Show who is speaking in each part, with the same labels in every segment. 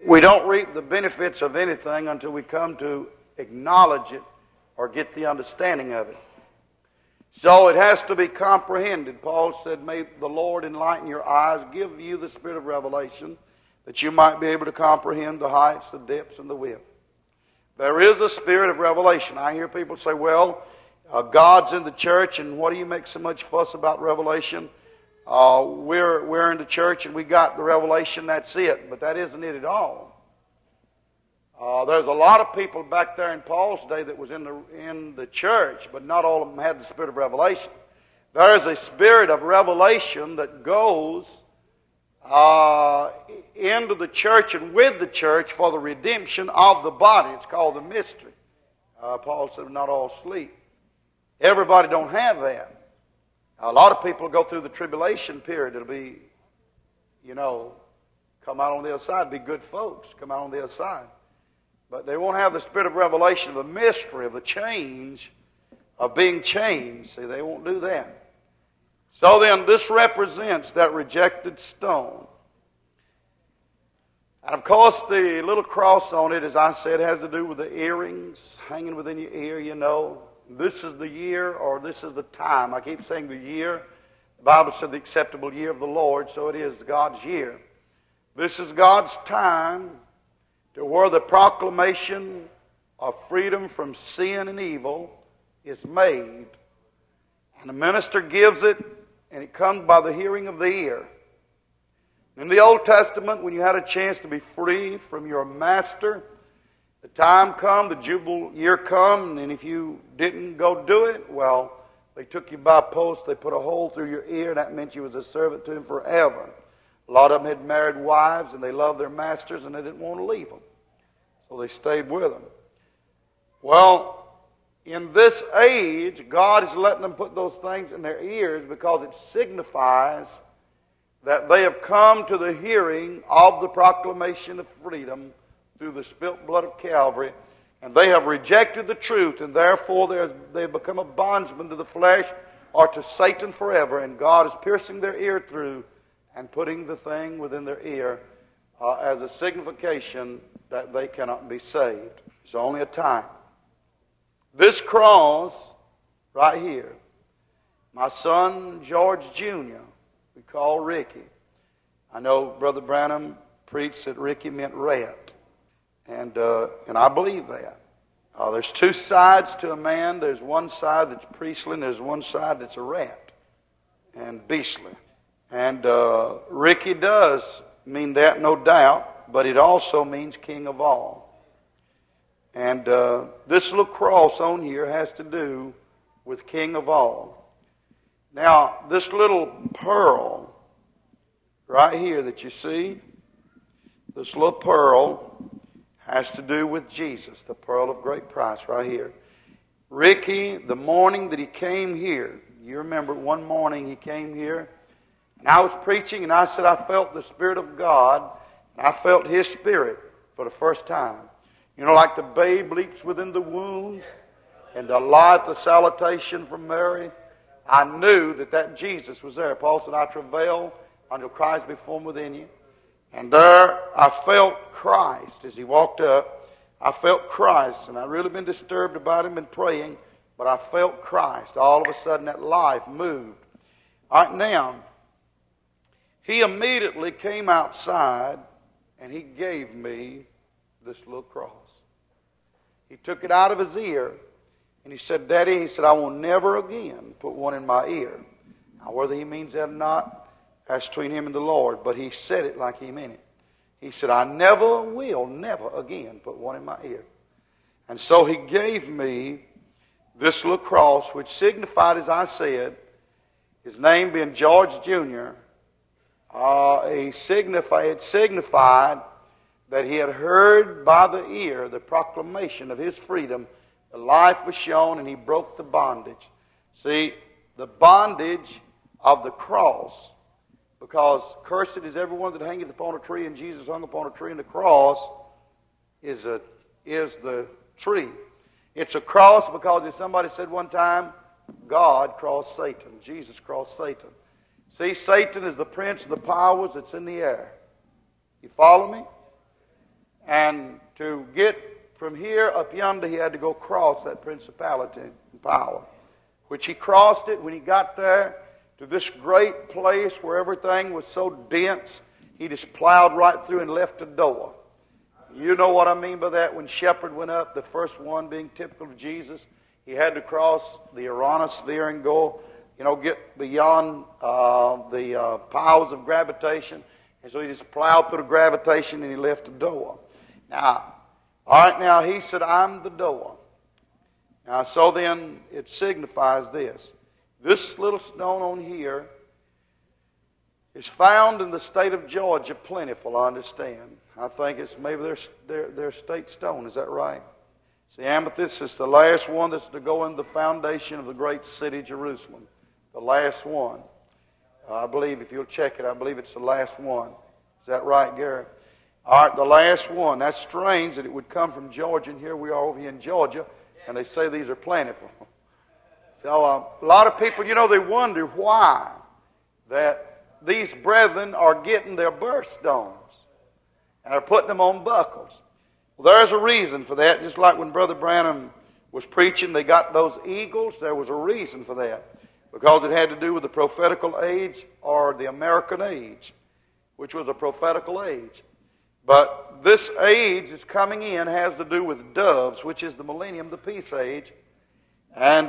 Speaker 1: We don't reap the benefits of anything until we come to acknowledge it or get the understanding of it. So it has to be comprehended. Paul said, may the Lord enlighten your eyes, give you the spirit of revelation, that you might be able to comprehend the heights, the depths, and the width. There is a spirit of revelation. I hear people say, well, God's in the church, and what do you make so much fuss about revelation? We're in the church, and we got the revelation, that's it. But that isn't it at all. There's a lot of people back there in Paul's day that was in the church, but not all of them had the spirit of revelation. There is a spirit of revelation that goes into the church and with the church for the redemption of the body. It's called the mystery. Paul said, not all sleep. Everybody don't have that. A lot of people go through the tribulation period. It'll be, come out on the other side, be good folks, come out on the other side. But they won't have the spirit of revelation, of the mystery, of the change, of being changed. See, they won't do that. So then, this represents that rejected stone. And of course, the little cross on it, as I said, has to do with the earrings hanging within your ear, This is the year, or this is the time. I keep saying the year. The Bible said the acceptable year of the Lord, so it is God's year. This is God's time to where the proclamation of freedom from sin and evil is made. And the minister gives it, and it comes by the hearing of the ear. In the Old Testament, when you had a chance to be free from your master, the time come, the jubilee year come, and if you didn't go do it, well, they took you by post, they put a hole through your ear, and that meant you was a servant to him forever. A lot of them had married wives, and they loved their masters, and they didn't want to leave them. So they stayed with them. Well, in this age, God is letting them put those things in their ears because it signifies that they have come to the hearing of the proclamation of freedom through the spilt blood of Calvary, and they have rejected the truth, and therefore they have become a bondsman to the flesh or to Satan forever, and God is piercing their ear through and putting the thing within their ear as a signification that they cannot be saved. It's only a time. This cross right here, my son George Jr., we call Ricky. I know Brother Branham preached that Ricky meant rat. And I believe that. There's two sides to a man. There's one side that's priestly, and there's one side that's a rat and beastly. And Ricky does mean that, no doubt, but it also means king of all. And this little cross on here has to do with king of all. Now, this little pearl right here that you see, this little pearl has to do with Jesus, the pearl of great price right here. Ricky, the morning that he came here, you remember one morning he came here, and I was preaching, and I said I felt the Spirit of God, and I felt His Spirit for the first time. Like the babe leaps within the womb, and the light, the salutation from Mary, I knew that Jesus was there. Paul said, I travail until Christ be formed within you. And there I felt Christ as he walked up. I felt Christ, and I'd really been disturbed about him and praying, but I felt Christ. All of a sudden that life moved. All right, now, he immediately came outside and he gave me this little cross. He took it out of his ear and he said, Daddy, he said, I will never again put one in my ear. Now, whether he means that or not, that's between him and the Lord, but he said it like he meant it. He said, I never again put one in my ear. And so he gave me this little cross, which signified, as I said, his name being George Jr., it signified that he had heard by the ear the proclamation of his freedom. The life was shown, and he broke the bondage. See, the bondage of the cross, because cursed is everyone that hangeth upon a tree, and Jesus hung upon a tree, and the cross is the tree. It's a cross because, as somebody said one time, God crossed Satan. Jesus crossed Satan. See, Satan is the prince of the powers that's in the air. You follow me? And to get from here up yonder, he had to go across that principality and power, which he crossed it when he got there to this great place where everything was so dense, he just plowed right through and left a door. You know what I mean by that? When Shepherd went up, the first one being typical of Jesus, he had to cross the ionosphere and go, get beyond the powers of gravitation. And so he just plowed through the gravitation and he left a door. Now, all right, now he said, I'm the door. Now, so then it signifies this. This little stone on here is found in the state of Georgia, plentiful, I understand. I think it's maybe their state stone, is that right? See, amethyst is the last one that's to go in the foundation of the great city, Jerusalem. The last one. I believe, if you'll check it, I believe it's the last one. Is that right, Gary? All right, the last one. That's strange that it would come from Georgia, and here we are over here in Georgia, and they say these are plentiful. So a lot of people, they wonder why that these brethren are getting their birthstones and are putting them on buckles. Well, there's a reason for that. Just like when Brother Branham was preaching, they got those eagles. There was a reason for that, because it had to do with the prophetical age or the American age, which was a prophetical age. But this age is coming in has to do with doves, which is the millennium, the peace age. And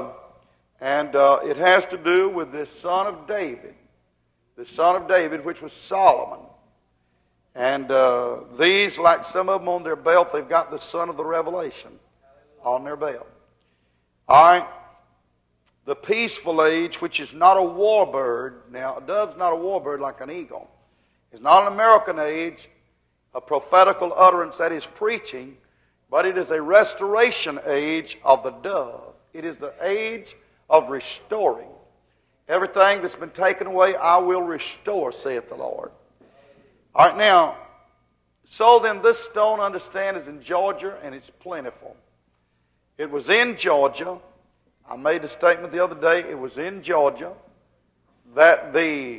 Speaker 1: it has to do with this son of David. The son of David, which was Solomon. And these, like some of them on their belt, they've got the son of the Revelation on their belt. All right. The peaceful age, which is not a warbird. Now, a dove's not a warbird like an eagle. It's not an American age, a prophetical utterance that is preaching, but it is a restoration age of the dove. It is the age of restoring. Everything that's been taken away, I will restore, saith the Lord. All right, now, so then this stone, understand, is in Georgia, and it's plentiful. It was in Georgia. I made a statement the other day. It was in Georgia that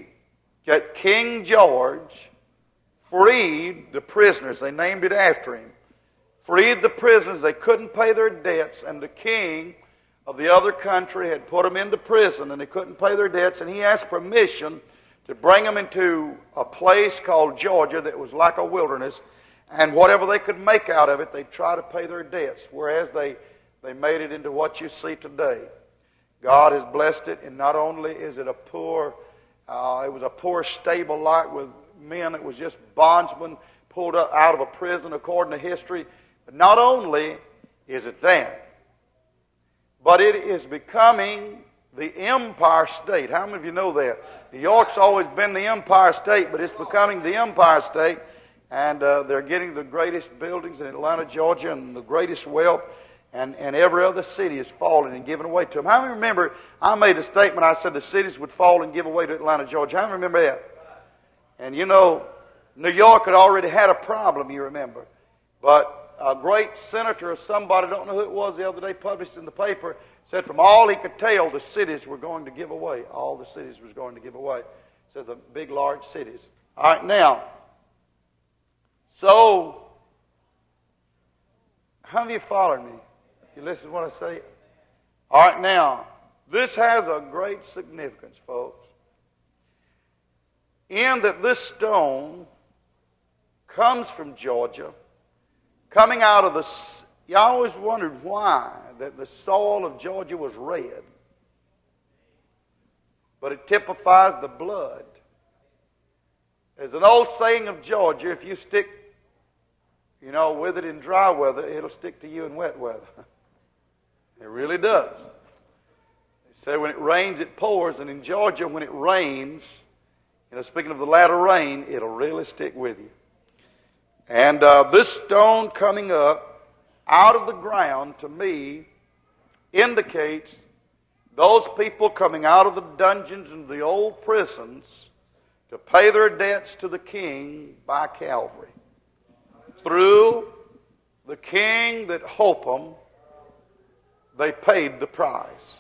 Speaker 1: King George freed the prisoners. They named it after him. Freed the prisoners. They couldn't pay their debts, and the king of the other country had put them into prison, and they couldn't pay their debts, and he asked permission to bring them into a place called Georgia that was like a wilderness, and whatever they could make out of it, they'd try to pay their debts, whereas they made it into what you see today. God has blessed it, and not only is it it was a poor stable lot with men that was just bondsmen pulled out of a prison according to history, but not only is it that, but it is becoming the empire state. How many of you know that? New York's always been the empire state, but it's becoming the empire state, and they're getting the greatest buildings in Atlanta, Georgia, and the greatest wealth, and every other city is falling and giving away to them. How many remember I made a statement, I said the cities would fall and give away to Atlanta, Georgia? How many remember that? And New York had already had a problem, you remember. But a great senator or somebody, I don't know who it was the other day, published in the paper, said from all he could tell, the cities were going to give away. All the cities was going to give away. So the big, large cities. All right, now, so, how many of you following me? You listen to what I say? All right, now, this has a great significance, folks. In that this stone comes from Georgia, coming out of you always wondered why that the soil of Georgia was red. But it typifies the blood. There's an old saying of Georgia, if you stick, with it in dry weather, it'll stick to you in wet weather. It really does. They say when it rains, it pours, and in Georgia, when it rains, speaking of the latter rain, it'll really stick with you. And this stone coming up out of the ground, to me, indicates those people coming out of the dungeons and the old prisons to pay their debts to the king by Calvary. Through the king that holp them, they paid the price.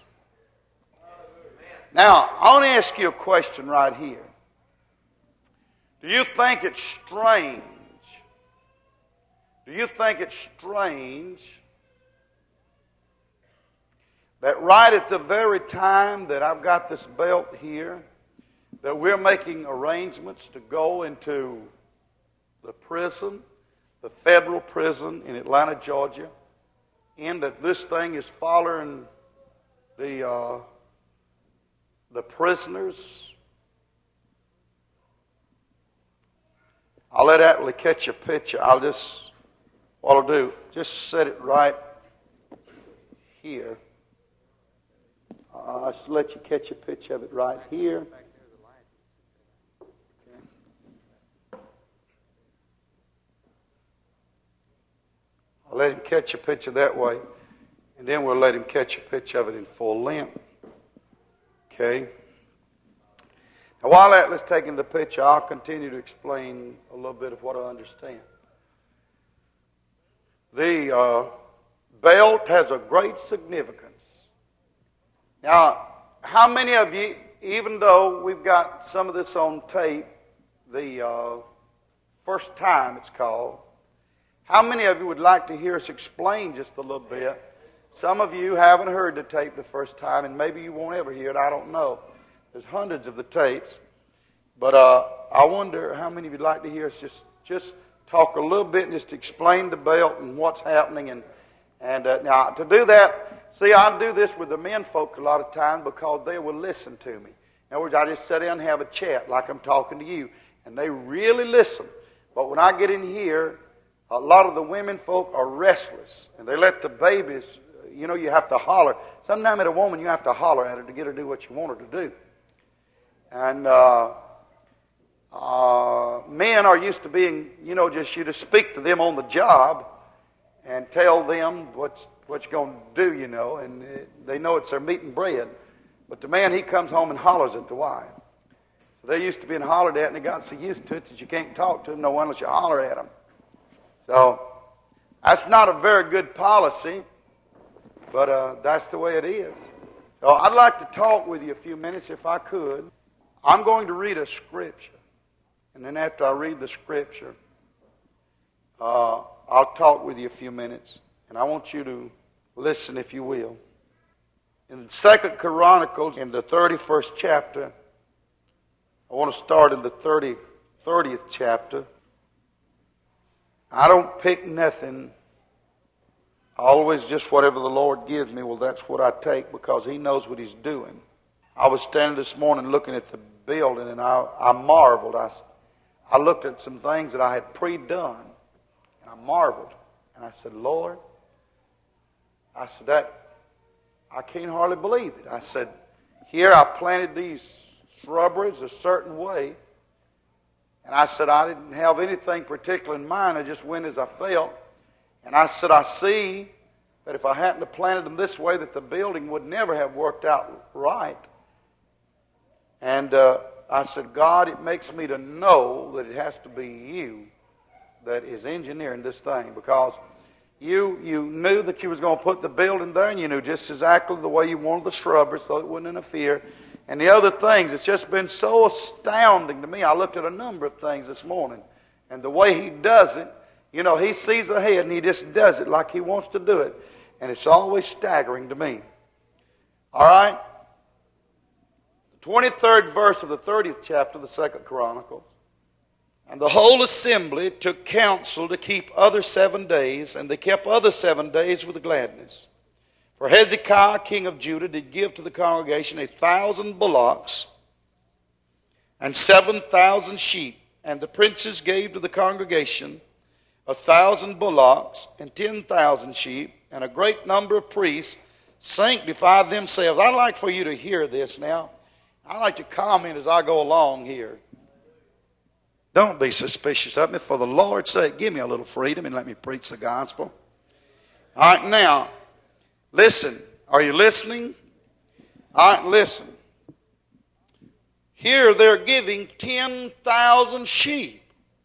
Speaker 1: Now, I want to ask you a question right here. Do you think it's strange Do you think it's strange that right at the very time that I've got this belt here, that we're making arrangements to go into the prison, the federal prison in Atlanta, Georgia, and that this thing is following the prisoners? I'll let Atlee catch a picture. What I'll do, just set it right here. I'll just let you catch a picture of it right here. I'll let him catch a picture that way, and then we'll let him catch a picture of it in full length. Okay? Now, while Atlee's taking the picture, I'll continue to explain a little bit of what I understand. The belt has a great significance. Now, how many of you, even though we've got some of this on tape, the first time it's called, how many of you would like to hear us explain just a little bit? Some of you haven't heard the tape the first time, and maybe you won't ever hear it. I don't know. There's hundreds of the tapes. But I wonder how many of you would like to hear us just talk a little bit and just explain the belt and what's happening. And now, to do that, see, I do this with the men folk a lot of times because they will listen to me. In other words, I just sit down and have a chat like I'm talking to you, and they really listen. But when I get in here, a lot of the women folk are restless, and they let the babies, you have to holler. Sometimes at a woman, you have to holler at her to get her to do what you want her to do. And men are used to being, just you to speak to them on the job and tell them what you're going to do, and they know it's their meat and bread. But the man, he comes home and hollers at the wife. So they're used to being hollered at, and they got so used to it that you can't talk to them no one unless you holler at them. So that's not a very good policy, but that's the way it is. So I'd like to talk with you a few minutes if I could. I'm going to read a scripture, and then after I read the scripture, I'll talk with you a few minutes, and I want you to listen if you will. In 2 Chronicles, in the 31st chapter, I want to start in the 30th chapter. I don't pick nothing. Always just whatever the Lord gives me, well, that's what I take because He knows what He's doing. I was standing this morning looking at the building, and I marveled. I looked at some things that I had pre-done, and I marveled. And I said, Lord, I can't hardly believe it. I said, here I planted these shrubberies a certain way, and I said, I didn't have anything particular in mind. I just went as I felt. And I said, I see that if I hadn't have planted them this way, that the building would never have worked out right. And I said, God, it makes me to know that it has to be you that is engineering this thing, because you knew that you was going to put the building there, and you knew just exactly the way you wanted the shrubbery so it wouldn't interfere. And the other things, it's just been so astounding to me. I looked at a number of things this morning, and the way He does it, He sees ahead and He just does it like He wants to do it. And it's always staggering to me. All right? The 23rd verse of the 30th chapter of the 2nd Chronicles. And the whole assembly took counsel to keep other 7 days, and they kept other 7 days with gladness. For Hezekiah, king of Judah, did give to the congregation 1,000 bullocks and 7,000 sheep. And the princes gave to the congregation 1,000 bullocks and 10,000 sheep. And a great number of priests sanctified themselves. I'd like for you to hear this now. I'd like to comment as I go along here. Don't be suspicious of me. For the Lord's sake, give me a little freedom and let me preach the gospel. All right, now, listen. Are you listening? All right, listen. Here they're giving 10,000 sheep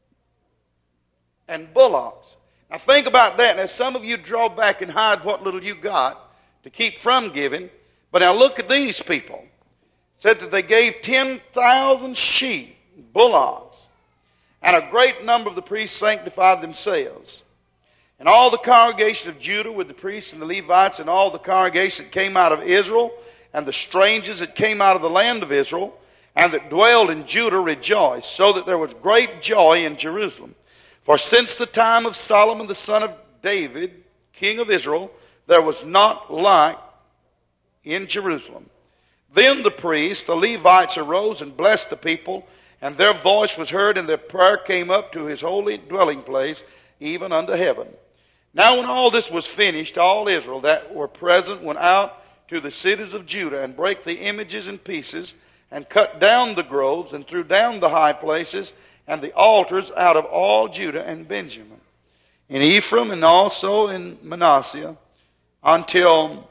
Speaker 1: and bullocks. Now think about that. Now some of you draw back and hide what little you got to keep from giving. But now look at these people. It said that they gave 10,000 sheep, bullocks, and a great number of the priests sanctified themselves. And all the congregation of Judah with the priests and the Levites and all the congregation that came out of Israel and the strangers that came out of the land of Israel and that dwelled in Judah rejoiced, so that there was great joy in Jerusalem. For since the time of Solomon the son of David, king of Israel, there was not like in Jerusalem. Then the priests, the Levites, arose and blessed the people, and their voice was heard, and their prayer came up to his holy dwelling place, even unto heaven. Now when all this was finished, all Israel that were present went out to the cities of Judah, and brake the images in pieces, and cut down the groves, and threw down the high places, and the altars out of all Judah and Benjamin, in Ephraim and also in Manasseh, until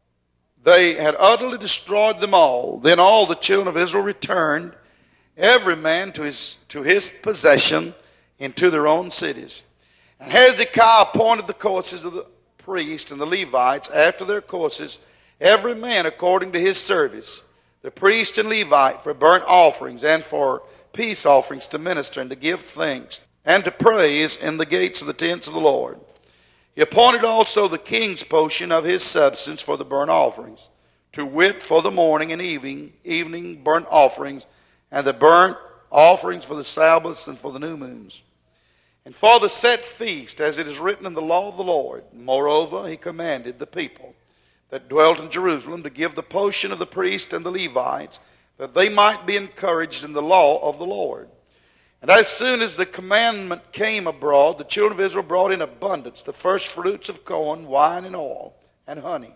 Speaker 1: they had utterly destroyed them all. Then all the children of Israel returned, every man to his possession, into their own cities. And Hezekiah appointed the courses of the priests and the Levites after their courses, every man according to his service, the priest and Levite for burnt offerings and for peace offerings to minister and to give thanks and to praise in the gates of the tents of the Lord. He appointed also the king's portion of his substance for the burnt offerings, to wit, for the morning and evening burnt offerings, and the burnt offerings for the Sabbaths and for the new moons, and for the set feast, as it is written in the law of the Lord. Moreover, he commanded the people that dwelt in Jerusalem to give the portion of the priests and the Levites, that they might be encouraged in the law of the Lord. And as soon as the commandment came abroad, the children of Israel brought in abundance the first fruits of corn, wine, and oil, and honey,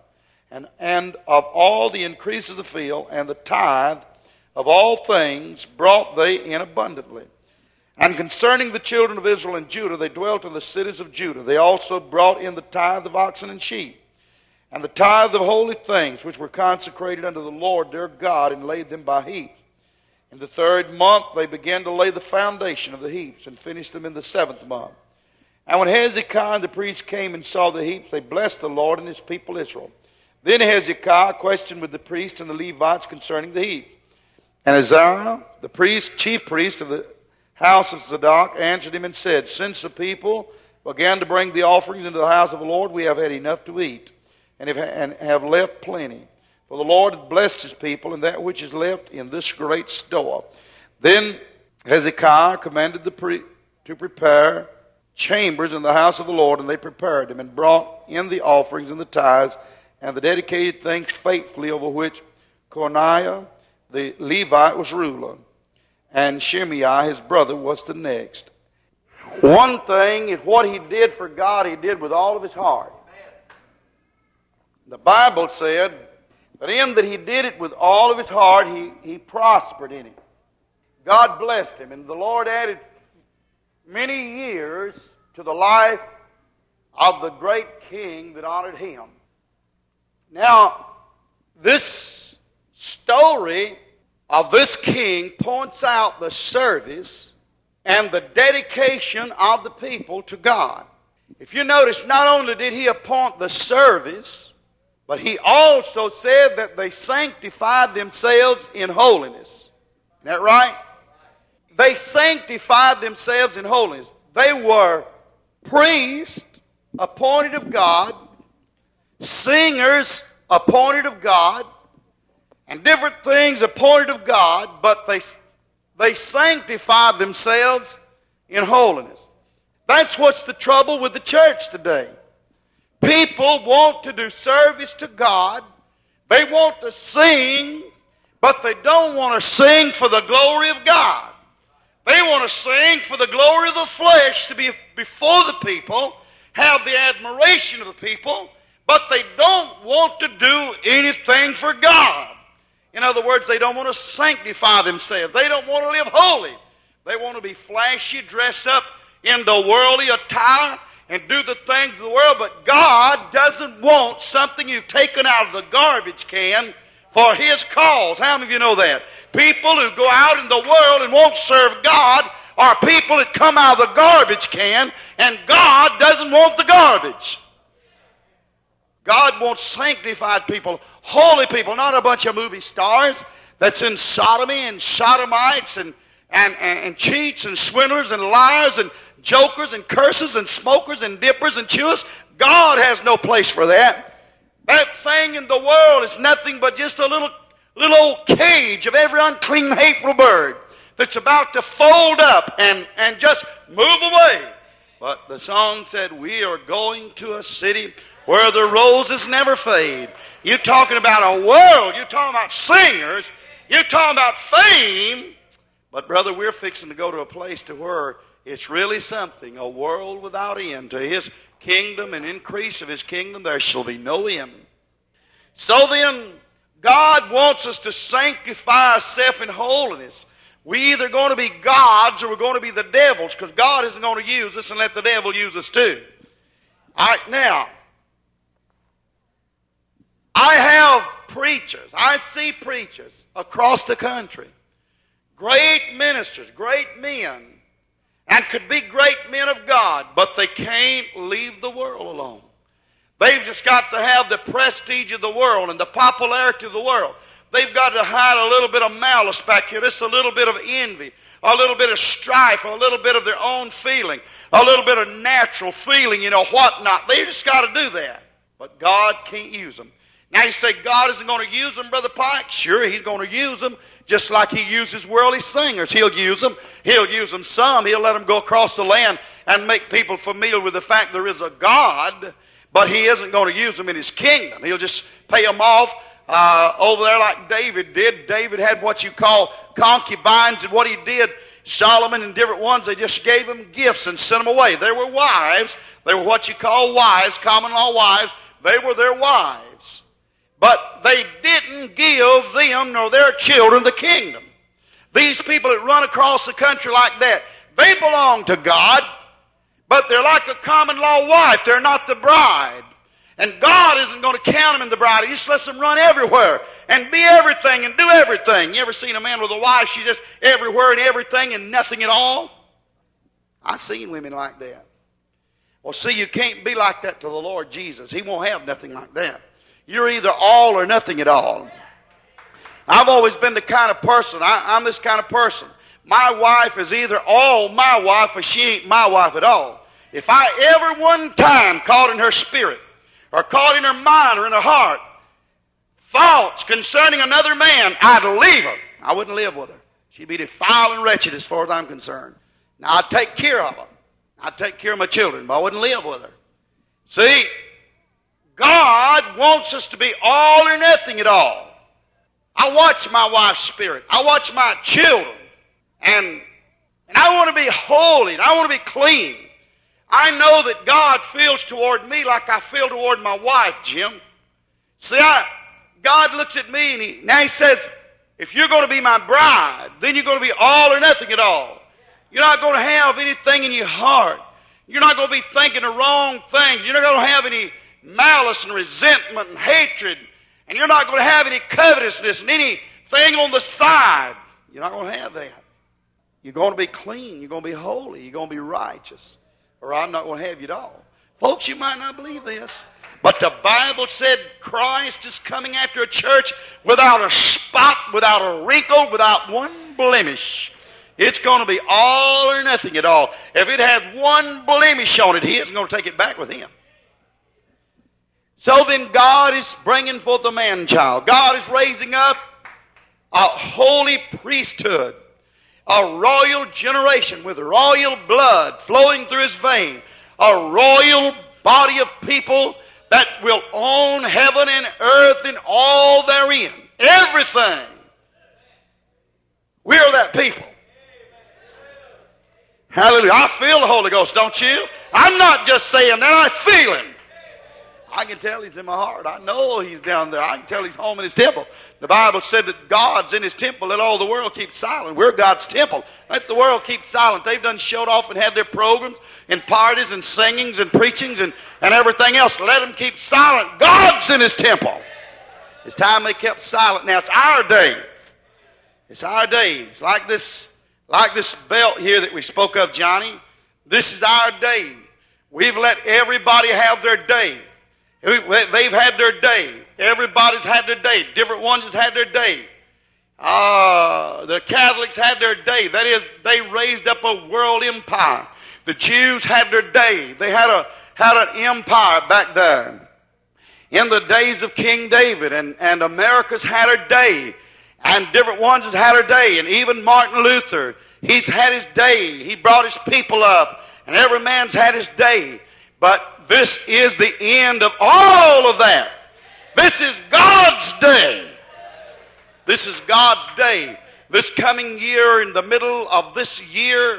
Speaker 1: and of all the increase of the field, and the tithe of all things brought they in abundantly. And concerning the children of Israel and Judah, they dwelt in the cities of Judah. They also brought in the tithe of oxen and sheep, and the tithe of holy things, which were consecrated unto the Lord their God, and laid them by heaps. In the 3rd month they began to lay the foundation of the heaps, and finished them in the 7th month. And when Hezekiah and the priests came and saw the heaps, they blessed the Lord and his people Israel. Then Hezekiah questioned with the priests and the Levites concerning the heaps. And Azariah, the priest, chief priest of the house of Zadok, answered him and said, Since the people began to bring the offerings into the house of the Lord, we have had enough to eat, and have left plenty. For the Lord hath blessed his people, and that which is left in this great store. Then Hezekiah commanded to prepare chambers in the house of the Lord, and they prepared them, and brought in the offerings and the tithes, and the dedicated things faithfully, over which Coniah the Levite was ruler, and Shimei his brother was the next. One thing is what he did for God, he did with all of his heart. The Bible said that in that he did it with all of his heart, he prospered in it. God blessed him, and the Lord added many years to the life of the great king that honored him. Now, this story of this king points out the service and the dedication of the people to God. If you notice, not only did he appoint the service, but he also said that they sanctified themselves in holiness. Isn't that right? They sanctified themselves in holiness. They were priests appointed of God, singers appointed of God, and different things appointed of God, but they sanctified themselves in holiness. That's what's the trouble with the church today. People want to do service to God. They want to sing, but they don't want to sing for the glory of God. They want to sing for the glory of the flesh, to be before the people, have the admiration of the people, but they don't want to do anything for God. In other words, they don't want to sanctify themselves. They don't want to live holy. They want to be flashy, dress up in the worldly attire, and do the things of the world, but God doesn't want something you've taken out of the garbage can for His cause. How many of you know that? People who go out in the world and won't serve God are people that come out of the garbage can, and God doesn't want the garbage. God wants sanctified people, holy people, not a bunch of movie stars that's in sodomy and sodomites and and cheats and swindlers and liars and jokers and cursers and smokers and dippers and chewers. God has no place for that. That thing in the world is nothing but just a little old cage of every unclean, hateful bird that's about to fold up and just move away. But the song said, we are going to a city where the roses never fade. You're talking about a world. You're talking about singers. You're talking about fame. But, brother, we're fixing to go to a place to where it's really something, a world without end. To His kingdom and increase of His kingdom, there shall be no end. So then, God wants us to sanctify ourselves in holiness. We're either going to be gods or we're going to be the devils, because God isn't going to use us and let the devil use us too. All right, now, I have preachers. I see preachers across the country. Great ministers, great men, and could be great men of God, but they can't leave the world alone. They've just got to have the prestige of the world and the popularity of the world. They've got to hide a little bit of malice back here, just a little bit of envy, a little bit of strife, a little bit of their own feeling, a little bit of natural feeling, whatnot. They just got to do that. But God can't use them. Now you say God isn't going to use them, Brother Pike? Sure, He's going to use them just like He uses worldly singers. He'll use them. He'll use them some. He'll let them go across the land and make people familiar with the fact there is a God, but He isn't going to use them in His kingdom. He'll just pay them off over there like David did. David had what you call concubines, and what he did, Solomon and different ones, they just gave them gifts and sent them away. They were wives. They were what you call wives, common law wives. They were their wives. But they didn't give them nor their children the kingdom. These people that run across the country like that, they belong to God, but they're like a common law wife. They're not the bride. And God isn't going to count them in the bride. He just lets them run everywhere and be everything and do everything. You ever seen a man with a wife, she's just everywhere and everything and nothing at all? I've seen women like that. Well, see, you can't be like that to the Lord Jesus. He won't have nothing like that. You're either all or nothing at all. I've always been the kind of person, I'm this kind of person. My wife is either all my wife or she ain't my wife at all. If I ever one time caught in her spirit or caught in her mind or in her heart thoughts concerning another man, I'd leave her. I wouldn't live with her. She'd be defiled and wretched as far as I'm concerned. Now, I'd take care of her. I'd take care of my children, but I wouldn't live with her. See, God wants us to be all or nothing at all. I watch my wife's spirit. I watch my children. And I want to be holy. And I want to be clean. I know that God feels toward me like I feel toward my wife, Jim. See, God looks at me and now He says, if you're going to be my bride, then you're going to be all or nothing at all. You're not going to have anything in your heart. You're not going to be thinking the wrong things. You're not going to have any malice and resentment and hatred. And you're not going to have any covetousness and anything on the side. You're not going to have that. You're going to be clean. You're going to be holy. You're going to be righteous. Or I'm not going to have you at all. Folks, you might not believe this, but the Bible said Christ is coming after a church without a spot, without a wrinkle, without one blemish. It's going to be all or nothing at all. If it has one blemish on it, He isn't going to take it back with Him. So then God is bringing forth a man-child. God is raising up a holy priesthood, a royal generation with royal blood flowing through His vein, a royal body of people that will own heaven and earth and all therein. Everything. We are that people. Hallelujah. I feel the Holy Ghost, don't you? I'm not just saying that, I feel Him. I can tell He's in my heart. I know He's down there. I can tell He's home in His temple. The Bible said that God's in His temple. Let all the world keep silent. We're God's temple. Let the world keep silent. They've done showed off and had their programs and parties and singings and preachings and everything else. Let them keep silent. God's in His temple. It's time they kept silent. Now it's our day. It's our day. It's like this belt here that we spoke of, Johnny. This is our day. We've let everybody have their day. They've had their day. Everybody's had their day. Different ones has had their day. The Catholics had their day. That is, they raised up a world empire. The Jews had their day. They had an empire back there in the days of King David, and America's had her day, and different ones has had her day, and even Martin Luther, he's had his day. He brought his people up, and every man's had his day. But this is the end of all of that. This is God's day. This is God's day. This coming year, in the middle of this year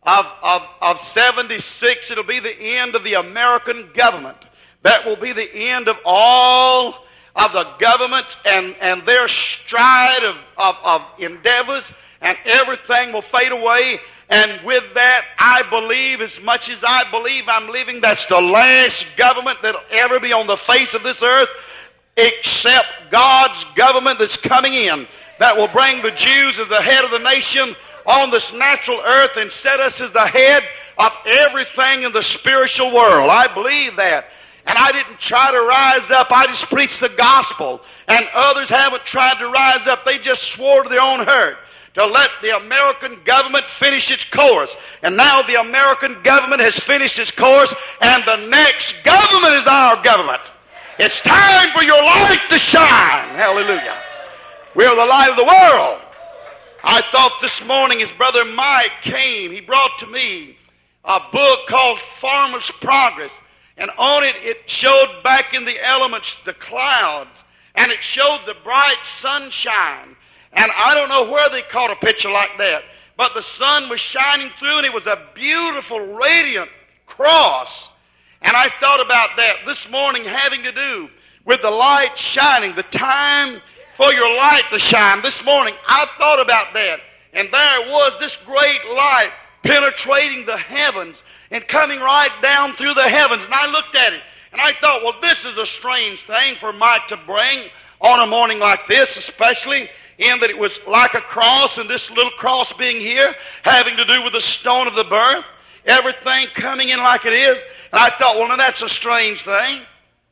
Speaker 1: of 76, it'll be the end of the American government. That will be the end of all of the governments and their stride of endeavors, and everything will fade away. And with that, I believe, as much as I believe I'm living, that's the last government that'll ever be on the face of this earth, except God's government that's coming in, that will bring the Jews as the head of the nation on this natural earth and set us as the head of everything in the spiritual world. I believe that. And I didn't try to rise up. I just preached the gospel. And others haven't tried to rise up. They just swore to their own hurt to let the American government finish its course. And now the American government has finished its course, and the next government is our government. It's time for your light to shine. Hallelujah. We are the light of the world. I thought this morning as Brother Mike came, he brought to me a book called Farmer's Progress. And on it, it showed back in the elements the clouds. And it showed the bright sunshine. And I don't know where they caught a picture like that. But the sun was shining through, and it was a beautiful, radiant cross. And I thought about that this morning, having to do with the light shining, the time for your light to shine. This morning, I thought about that. And there was this great light penetrating the heavens and coming right down through the heavens. And I looked at it, and I thought, well, this is a strange thing for Mike to bring on a morning like this, especially in that it was like a cross, and this little cross being here, having to do with the stone of the birth, everything coming in like it is. And I thought, well, now that's a strange thing.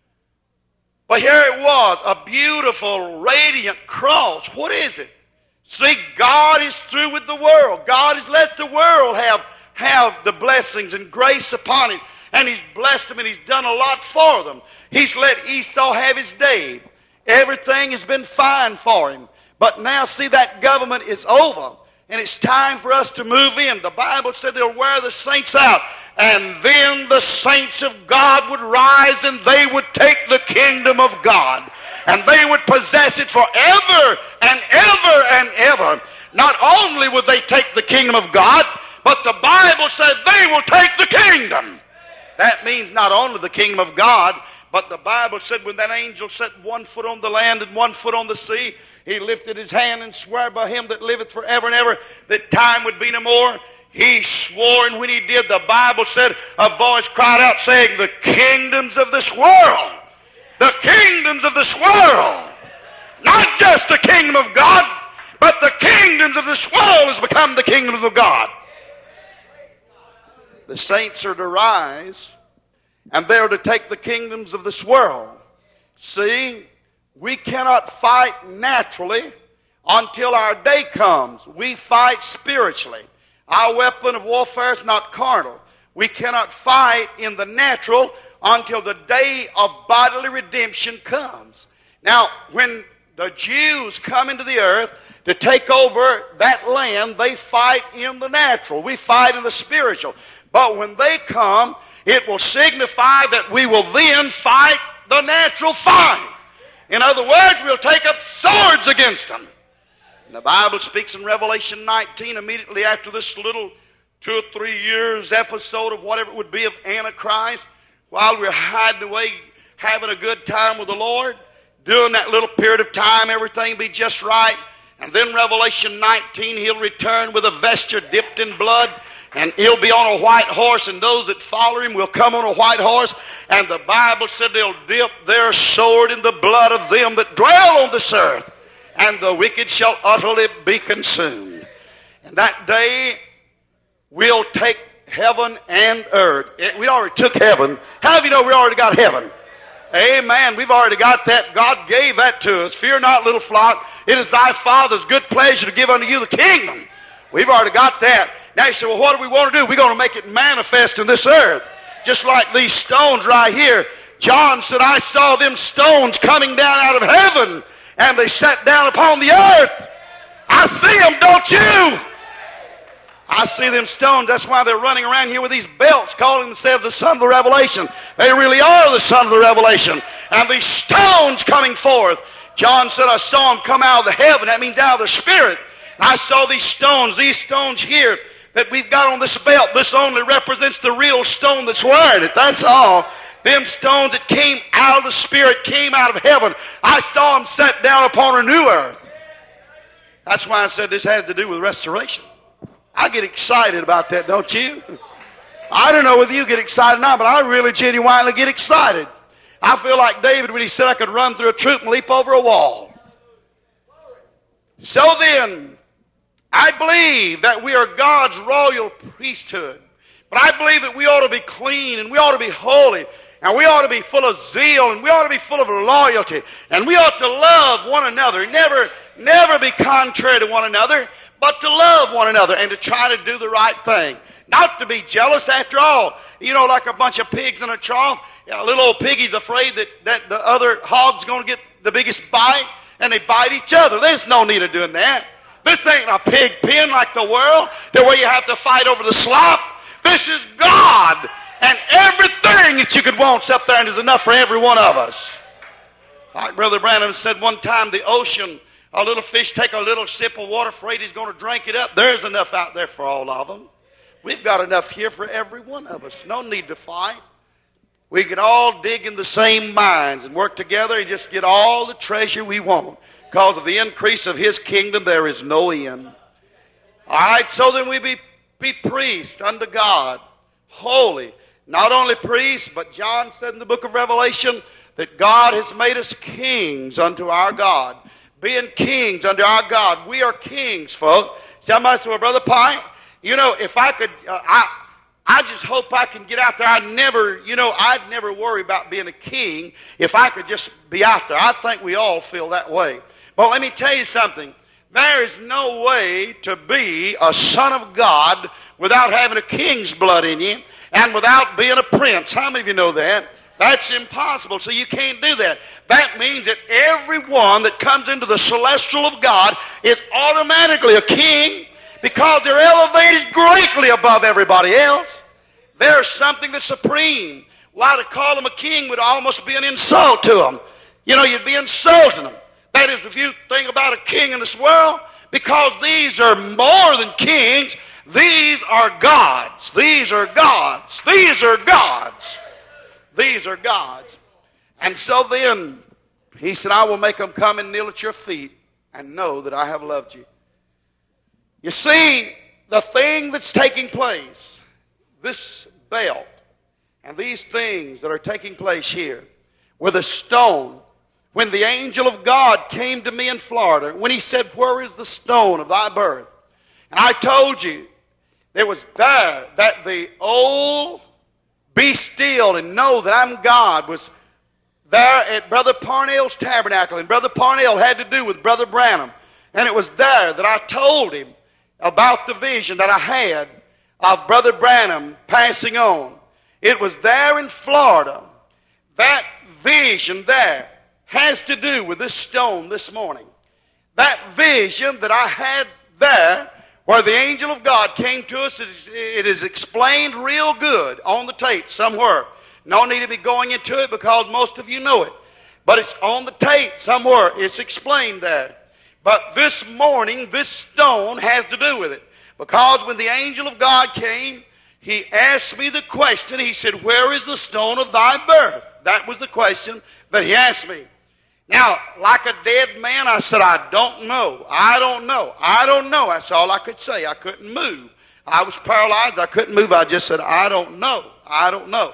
Speaker 1: But here it was, a beautiful, radiant cross. What is it? See, God is through with the world. God has let the world have the blessings and grace upon it. And He's blessed them, and He's done a lot for them. He's let Esau have his day. Everything has been fine for him. But now, see, that government is over, and it's time for us to move in. The Bible said they'll wear the saints out, and then the saints of God would rise, and they would take the kingdom of God, and they would possess it forever and ever and ever. Not only would they take the kingdom of God, but the Bible said they will take the kingdom. That means not only the kingdom of God, but the Bible said when that angel set one foot on the land and one foot on the sea, he lifted his hand and swore by Him that liveth forever and ever that time would be no more. He swore, and when he did, the Bible said a voice cried out saying, the kingdoms of this world, the kingdoms of this world, not just the kingdom of God, but the kingdoms of this world has become the kingdoms of God. The saints are to rise, and they are to take the kingdoms of this world. See, we cannot fight naturally until our day comes. We fight spiritually. Our weapon of warfare is not carnal. We cannot fight in the natural until the day of bodily redemption comes. Now, when the Jews come into the earth to take over that land, they fight in the natural. We fight in the spiritual. But when they come, it will signify that we will then fight the natural fight. In other words, we'll take up swords against them. And the Bible speaks in Revelation 19, immediately after this little 2 or 3 years episode of whatever it would be of Antichrist, while we're hiding away, having a good time with the Lord, during that little period of time, everything be just right. And then Revelation 19, He'll return with a vesture dipped in blood, and He'll be on a white horse, and those that follow Him will come on a white horse. And the Bible said they'll dip their sword in the blood of them that dwell on this earth, and the wicked shall utterly be consumed. And that day we'll take heaven and earth. We already took heaven. How do you know we already got heaven? Amen. We've already got that. God gave that to us. Fear not, little flock. It is thy Father's good pleasure to give unto you the kingdom. We've already got that. Now you say, well, what do we want to do? We're going to make it manifest in this earth. Just like these stones right here. John said, I saw them stones coming down out of heaven, and they sat down upon the earth. I see them, don't you? I see them stones. That's why they're running around here with these belts calling themselves the Son of the Revelation. They really are the Son of the Revelation. And these stones coming forth. John said, I saw them come out of the heaven. That means out of the Spirit. And I saw these stones here that we've got on this belt. This only represents the real stone that's wearing it. That's all. Them stones that came out of the Spirit, came out of heaven. I saw them set down upon a new earth. That's why I said this has to do with restoration. I get excited about that, don't you? I don't know whether you get excited or not, but I really genuinely get excited. I feel like David when he said I could run through a troop and leap over a wall. So then, I believe that we are God's royal priesthood. But I believe that we ought to be clean and we ought to be holy. And we ought to be full of zeal and we ought to be full of loyalty. And we ought to love one another. Never be contrary to one another, but to love one another and to try to do the right thing. Not to be jealous after all. You know, like a bunch of pigs in a trough. A little old piggy's afraid that the other hog's going to get the biggest bite, and they bite each other. There's no need of doing that. This ain't a pig pen like the world, to where you have to fight over the slop. This is God. And everything that you could want's up there, and there's enough for every one of us. Like Brother Branham said one time, the ocean, a little fish take a little sip of water, afraid he's going to drink it up. There's enough out there for all of them. We've got enough here for every one of us. No need to fight. We can all dig in the same mines and work together and just get all the treasure we want. Because of the increase of His kingdom, there is no end. All right, so then we be priests unto God, holy. Not only priests, but John said in the book of Revelation that God has made us kings unto our God. Being kings unto our God. We are kings, folks. Somebody said, well, Brother Pike, you know, if I could, I just hope I can get out there. I'd never worry about being a king if I could just be out there. I think we all feel that way. But let me tell you something. There is no way to be a son of God without having a king's blood in you and without being a prince. How many of you know that? That's impossible, so you can't do that. That means that everyone that comes into the celestial of God is automatically a king because they're elevated greatly above everybody else. There's something that's supreme. Why, to call them a king would almost be an insult to them. You know, you'd be insulting them. That is, if you think about a king in this world, because these are more than kings, these are gods. These are gods. These are gods. These are gods. And so then, He said, I will make them come and kneel at your feet and know that I have loved you. You see, the thing that's taking place, this belt, and these things that are taking place here, with a stone. When the angel of God came to me in Florida, when he said, where is the stone of thy birth? And I told you, there was there that the old be still and know that I'm God was there at Brother Parnell's tabernacle. And Brother Parnell had to do with Brother Branham. And it was there that I told him about the vision that I had of Brother Branham passing on. It was there in Florida. That vision there has to do with this stone this morning. That vision that I had there, where the angel of God came to us, it is explained real good on the tape somewhere. No need to be going into it because most of you know it. But it's on the tape somewhere. It's explained there. But this morning, this stone has to do with it. Because when the angel of God came, he asked me the question. He said, where is the stone of thy birth? That was the question that he asked me. Now, like a dead man, I said, I don't know. I don't know. I don't know. That's all I could say. I couldn't move. I was paralyzed. I couldn't move. I just said, I don't know. I don't know.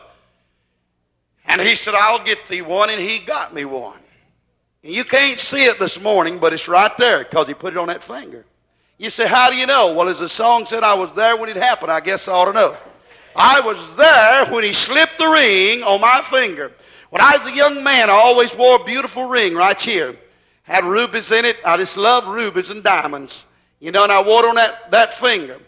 Speaker 1: And he said, I'll get thee one, and he got me one. And you can't see it this morning, but it's right there because he put it on that finger. You say, how do you know? Well, as the song said, I was there when it happened. I guess I ought to know. I was there when he slipped the ring on my finger. When I was a young man, I always wore a beautiful ring right here. Had rubies in it. I just love rubies and diamonds. You know, and I wore it on that finger.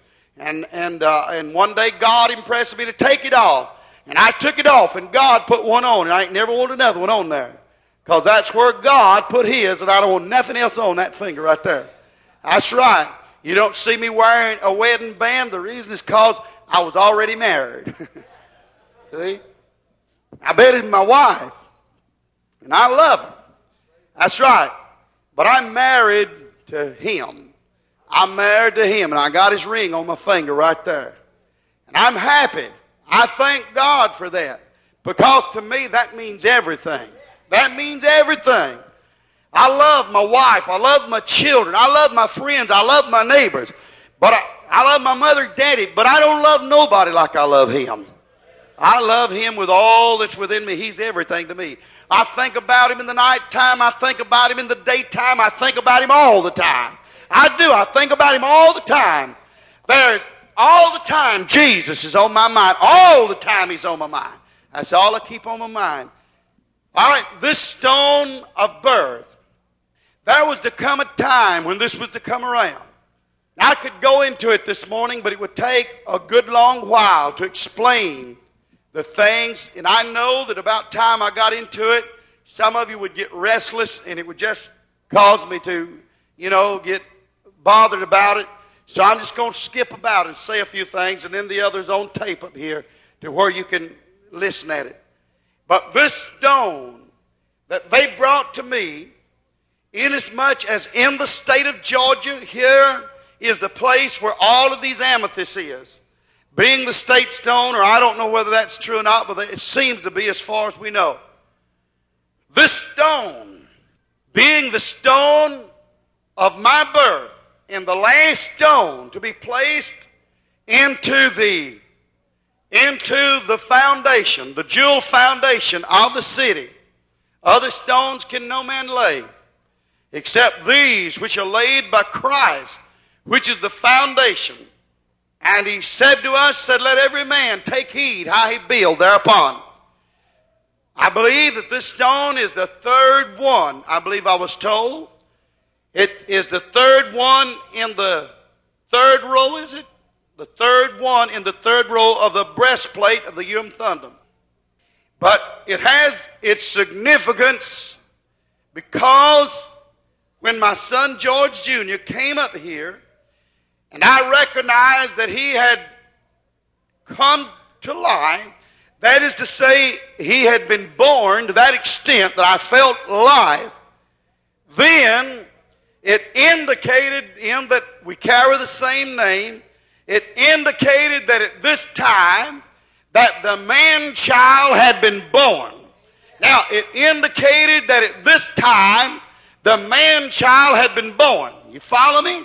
Speaker 1: And one day God impressed me to take it off. And I took it off, and God put one on, and I ain't never wanted another one on there. Because that's where God put his, and I don't want nothing else on that finger right there. That's right. You don't see me wearing a wedding band. The reason is because I was already married. See? I bet it's my wife. And I love her. That's right. But I'm married to him. I'm married to him, and I got his ring on my finger right there. And I'm happy. I thank God for that. Because to me, that means everything. That means everything. I love my wife. I love my children. I love my friends. I love my neighbors. But I love my mother and daddy. But I don't love nobody like I love him. I love him with all that's within me. He's everything to me. I think about him in the nighttime. I think about him in the daytime. I think about him all the time. I do. I think about him all the time. All the time Jesus is on my mind. All the time he's on my mind. That's all I keep on my mind. All right, this stone of birth. There was to come a time when this was to come around. I could go into it this morning, but it would take a good long while to explain the things. And I know that about time I got into it, some of you would get restless, and it would just cause me to, get bothered about it. So I'm just going to skip about it and say a few things, and then the others on tape up here to where you can listen at it. But this stone that they brought to me, inasmuch as in the state of Georgia, here is the place where all of these amethysts is. Being the state stone, or I don't know whether that's true or not, but it seems to be as far as we know. This stone, being the stone of my birth, and the last stone to be placed into the foundation, the jewel foundation of the city. Other stones can no man lay, except these which are laid by Christ, which is the foundation. And he said to us, let every man take heed how he build thereupon. I believe that this stone is the third one. I believe I was told. It is the third one in the third row, is it? The third one in the third row of the breastplate of the Urim Thummim. But it has its significance because when my son George Jr. came up here, and I recognized that he had come to life, that is to say, he had been born to that extent that I felt life, then it indicated in that we carry the same name. It indicated that at this time that the man-child had been born. Now, it indicated that at this time the man-child had been born. You follow me?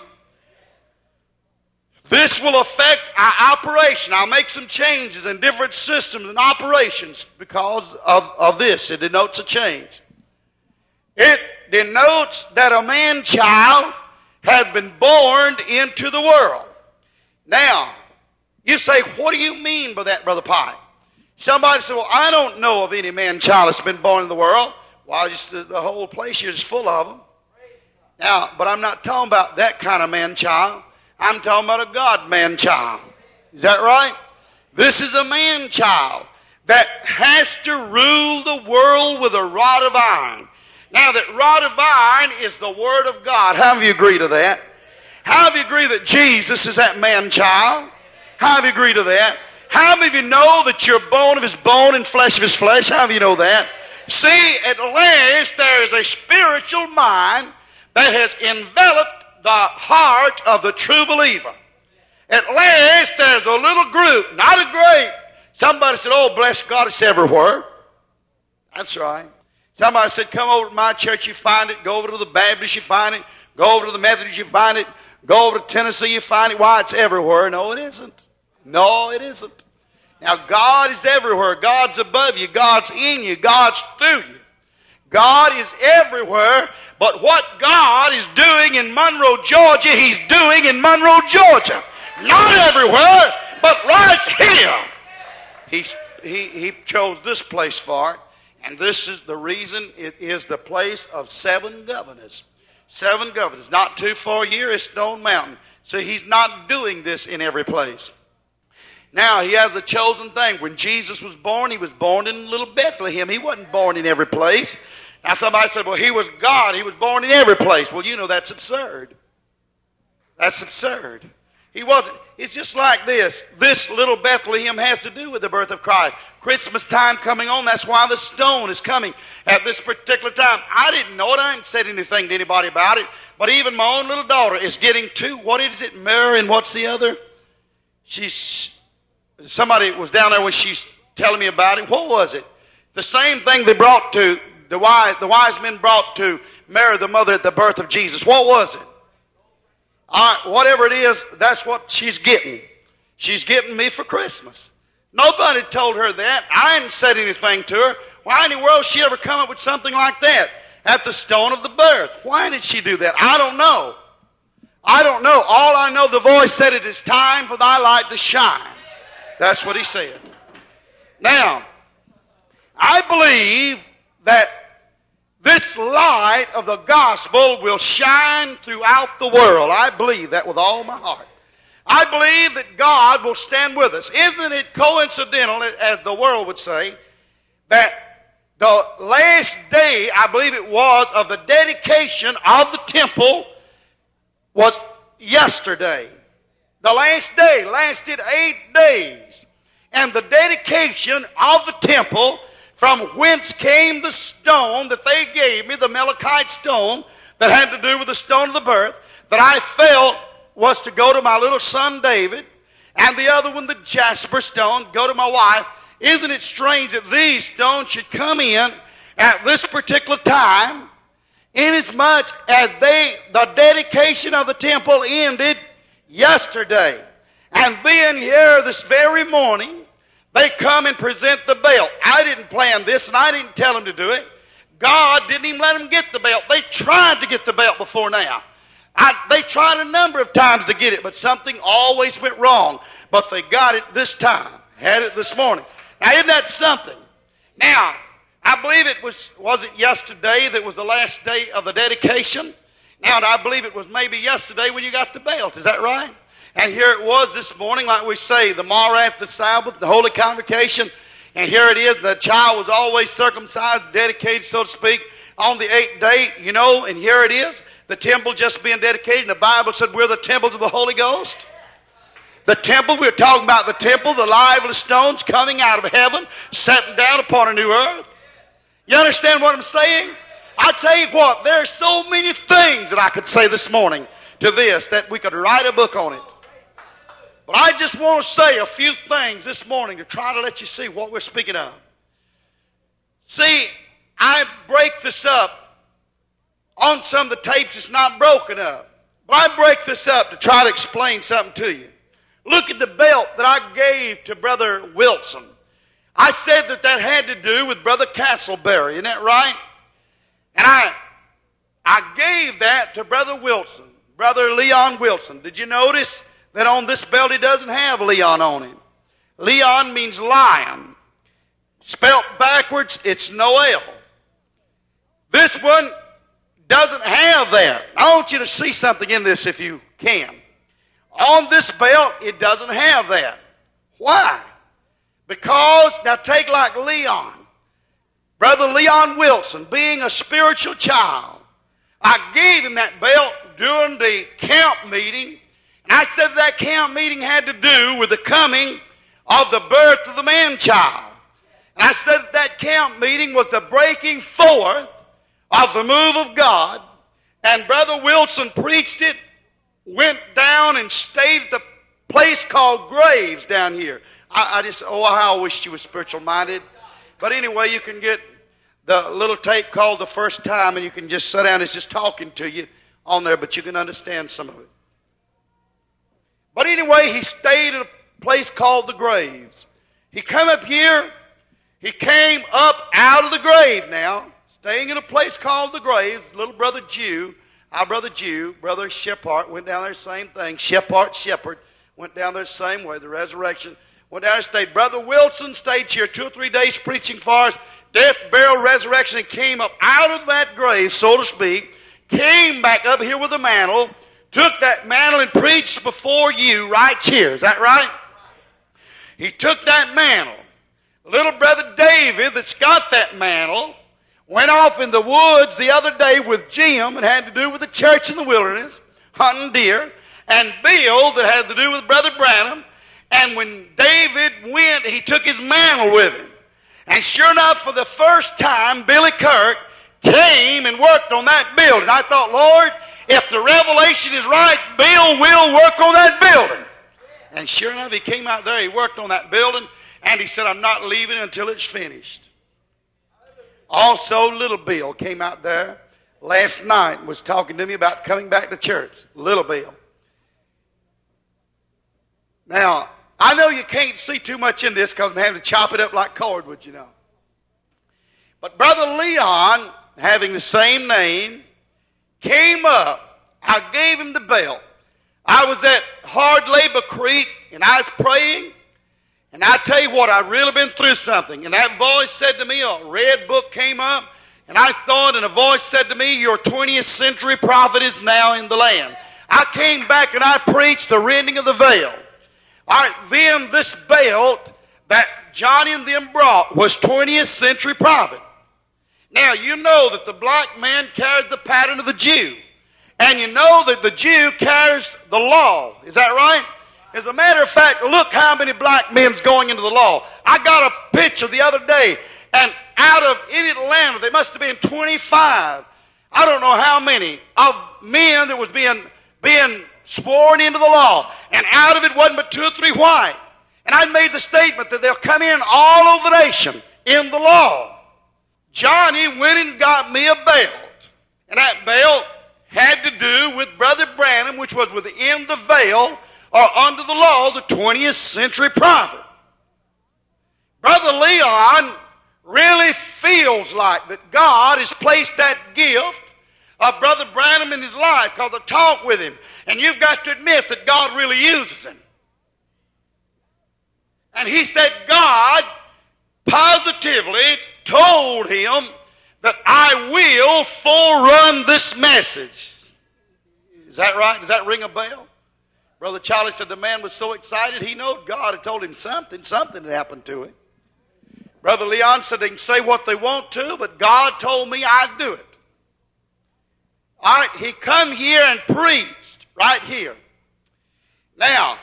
Speaker 1: This will affect our operation. I'll make some changes in different systems and operations because of this. It denotes a change. It denotes that a man-child had been born into the world. Now, you say, what do you mean by that, Brother Pike? Somebody said, well, I don't know of any man-child that's been born in the world. Well, just the whole place here is full of them. Now, but I'm not talking about that kind of man-child. I'm talking about a God-man-child. Is that right? This is a man-child that has to rule the world with a rod of iron. Now, that rod of iron is the Word of God. How do you agree to that? How do you agree that Jesus is that man-child? How do you agree to that? How many of you know that you're bone of his bone and flesh of his flesh? How do you know that? See, at last there is a spiritual mind that has enveloped the heart of the true believer. At last there's a little group, not a great. Somebody said, oh, bless God, it's everywhere. That's right. Somebody said, come over to my church, you find it. Go over to the Baptist, you find it. Go over to the Methodist, you find it. Go over to Tennessee, you find it. Why, it's everywhere. No, it isn't. No, it isn't. Now, God is everywhere. God's above you. God's in you. God's through you. God is everywhere. But what God is doing in Monroe, Georgia, He's doing in Monroe, Georgia. Not everywhere, but right here. He chose this place for it. And this is the reason it is the place of 7 governors. 7 governors. Not too far here is Stone Mountain. So he's not doing this in every place. Now, he has a chosen thing. When Jesus was born, he was born in little Bethlehem. He wasn't born in every place. Now, somebody said, well, he was God. He was born in every place. Well, you know, that's absurd. That's absurd. He wasn't. It's just like this. This little Bethlehem has to do with the birth of Christ. Christmas time coming on, that's why the stone is coming at this particular time. I didn't know it. I hadn't said anything to anybody about it. But even my own little daughter is getting 2. What is it? Myrrh and what's the other? Somebody was down there when she's telling me about it. What was it? The same thing they brought to, the wise men brought to Mary, the mother, at the birth of Jesus. What was it? Whatever it is, that's what she's getting. She's getting me for Christmas. Nobody told her that. I hadn't said anything to her. Why in the world she ever come up with something like that at the stone of the birth? Why did she do that? I don't know. I don't know. All I know, the voice said, it is time for thy light to shine. That's what he said. Now, I believe that this light of the gospel will shine throughout the world. I believe that with all my heart. I believe that God will stand with us. Isn't it coincidental, as the world would say, that the last day, I believe it was, of the dedication of the temple was yesterday. The last day lasted 8 days. And the dedication of the temple, from whence came the stone that they gave me, the Melchite stone that had to do with the stone of the birth, that I felt was to go to my little son David, and the other one, the jasper stone, go to my wife. Isn't it strange that these stones should come in at this particular time, inasmuch as the dedication of the temple ended yesterday? And then here this very morning, they come and present the belt. I didn't plan this, and I didn't tell them to do it. God didn't even let them get the belt. They tried to get the belt before now. They tried a number of times to get it, but something always went wrong. But they got it this time. Had it this morning. Now, isn't that something? Now, I believe it was it yesterday that was the last day of the dedication? Now, I believe it was maybe yesterday when you got the belt. Is that right? And here it was this morning, like we say, the morrow after the Sabbath, the Holy Convocation. And here it is, the child was always circumcised, dedicated, so to speak, on the 8th day, you know, and here it is, the temple just being dedicated. And the Bible said we're the temple of the Holy Ghost. The temple, we're talking about the temple, the lively stones coming out of heaven, setting down upon a new earth. You understand what I'm saying? I tell you what, there are so many things that I could say this morning to this that we could write a book on it. But I just want to say a few things this morning to try to let you see what we're speaking of. See, I break this up on some of the tapes. It's not broken up. But I break this up to try to explain something to you. Look at the belt that I gave to Brother Wilson. I said that had to do with Brother Castleberry. Isn't that right? And I gave that to Brother Wilson, Brother Leon Wilson. Did you notice that on this belt it doesn't have Leon on it? Leon means lion. Spelt backwards, it's Noel. This one doesn't have that. I want you to see something in this if you can. On this belt, it doesn't have that. Why? Because, now take like Leon. Brother Leon Wilson, being a spiritual child, I gave him that belt during the camp meeting. And I said that camp meeting had to do with the coming of the birth of the man-child. And I said that camp meeting was the breaking forth of the move of God. And Brother Wilson preached it, went down and stayed at the place called Graves down here. How I wish you were spiritual-minded. But anyway, you can get the little tape called The First Time, and you can just sit down. It's just talking to you on there, but you can understand some of it. But anyway, he stayed at a place called the Graves. He came up here. He came up out of the grave now, staying in a place called the Graves. Little brother Jew, our brother Jew, Brother Shepherd, went down there, same thing. Shepherd, went down there the same way, the resurrection. Went down and stayed. Brother Wilson stayed here 2 or 3 days preaching for us. Death, burial, resurrection, and came up out of that grave, so to speak. Came back up here with a mantle. Took that mantle and preached before you right here. Is that right? He took that mantle. Little brother David that's got that mantle went off in the woods the other day with Jim. It had to do with the church in the wilderness, hunting deer. And Bill that had to do with Brother Branham. And when David went, he took his mantle with him. And sure enough, for the first time, Billy Kirk came and worked on that building. I thought, Lord, if the revelation is right, Bill will work on that building. And sure enough, he came out there, he worked on that building, and he said, I'm not leaving until it's finished. Also, little Bill came out there last night and was talking to me about coming back to church. Little Bill. Now, I know you can't see too much in this because I'm having to chop it up like cordwood, you know. But Brother Leon, having the same name, came up. I gave him the belt. I was at Hard Labor Creek, and I was praying. And I tell you what, I've really been through something. And that voice said to me, a red book came up. And I thought, and a voice said to me, your 20th century prophet is now in the land. I came back and I preached the rending of the veil. All right, then this belt that Johnny and them brought was 20th century prophet. Now, you know that the black man carries the pattern of the Jew. And you know that the Jew carries the law. Is that right? As a matter of fact, look how many black men's going into the law. I got a picture the other day, and out of in Atlanta, there must have been 25, I don't know how many, of men that was being sworn into the law. And out of it wasn't but 2 or 3 white. And I made the statement that they'll come in all over the nation in the law. Johnny went and got me a belt. And that belt had to do with Brother Branham, which was within the veil or under the law, the 20th century prophet. Brother Leon really feels like that God has placed that gift of Brother Branham in his life because I talked with him. And you've got to admit that God really uses him. And he said God positively told him that I will forerun this message. Is that right? Does that ring a bell? Brother Charlie said the man was so excited he knew God had told him something had happened to him. Brother Leon said they can say what they want to, but God told me I'd do it. All right, he come here and preached right here. Now,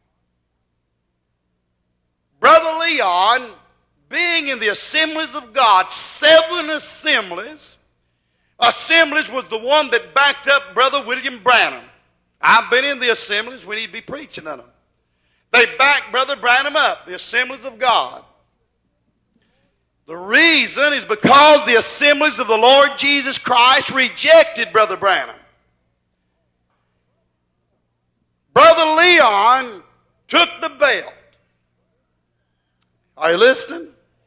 Speaker 1: Brother Leon, being in the Assemblies of God, 7 assemblies. Assemblies was the one that backed up Brother William Branham. I've been in the assemblies when he'd be preaching in them. They backed Brother Branham up, the Assemblies of God. The reason is because the Assemblies of the Lord Jesus Christ rejected Brother Branham. Brother Leon took the belt. Are you listening?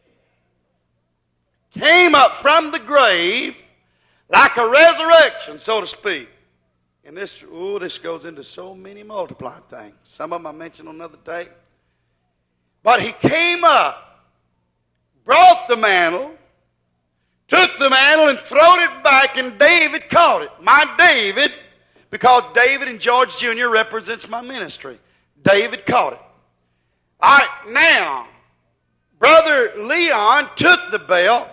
Speaker 1: Came up from the grave like a resurrection, so to speak. And this goes into so many multiplied things. Some of them I mentioned on another day. But he came up, brought the mantle, took the mantle and threw it back, and David caught it. My David, because David and George Jr. represents my ministry. David caught it. All right, now, Brother Leon took the belt,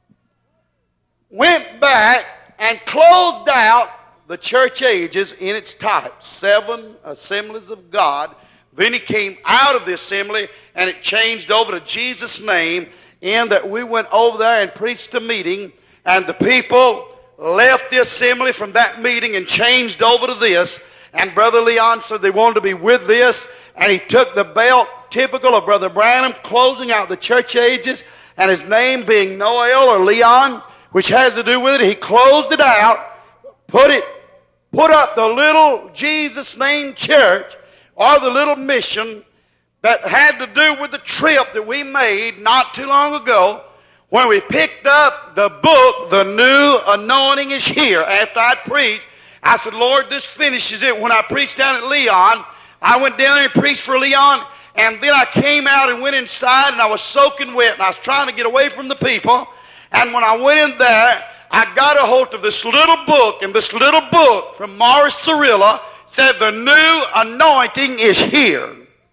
Speaker 1: went back, and closed out the church ages in its type. 7 assemblies of God. Then he came out of the assembly, and it changed over to Jesus' name, in that we went over there and preached a meeting, and the people left the assembly from that meeting and changed over to this. And Brother Leon said they wanted to be with this, and he took the belt, typical of Brother Branham, closing out the church ages, and his name being Noel or Leon, which has to do with it. He closed it out, put up the little Jesus name church, or the little mission that had to do with the trip that we made not too long ago, when we picked up the book, The New Anointing is Here. After I preached, I said, Lord, this finishes it. When I preached down at Leon, I went down and preached for Leon, And then I came out and went inside, and I was soaking wet, and I was trying to get away from the people. And when I went in there, I got a hold of this little book, and this little book from Morris Cerullo said, "The new anointing is here."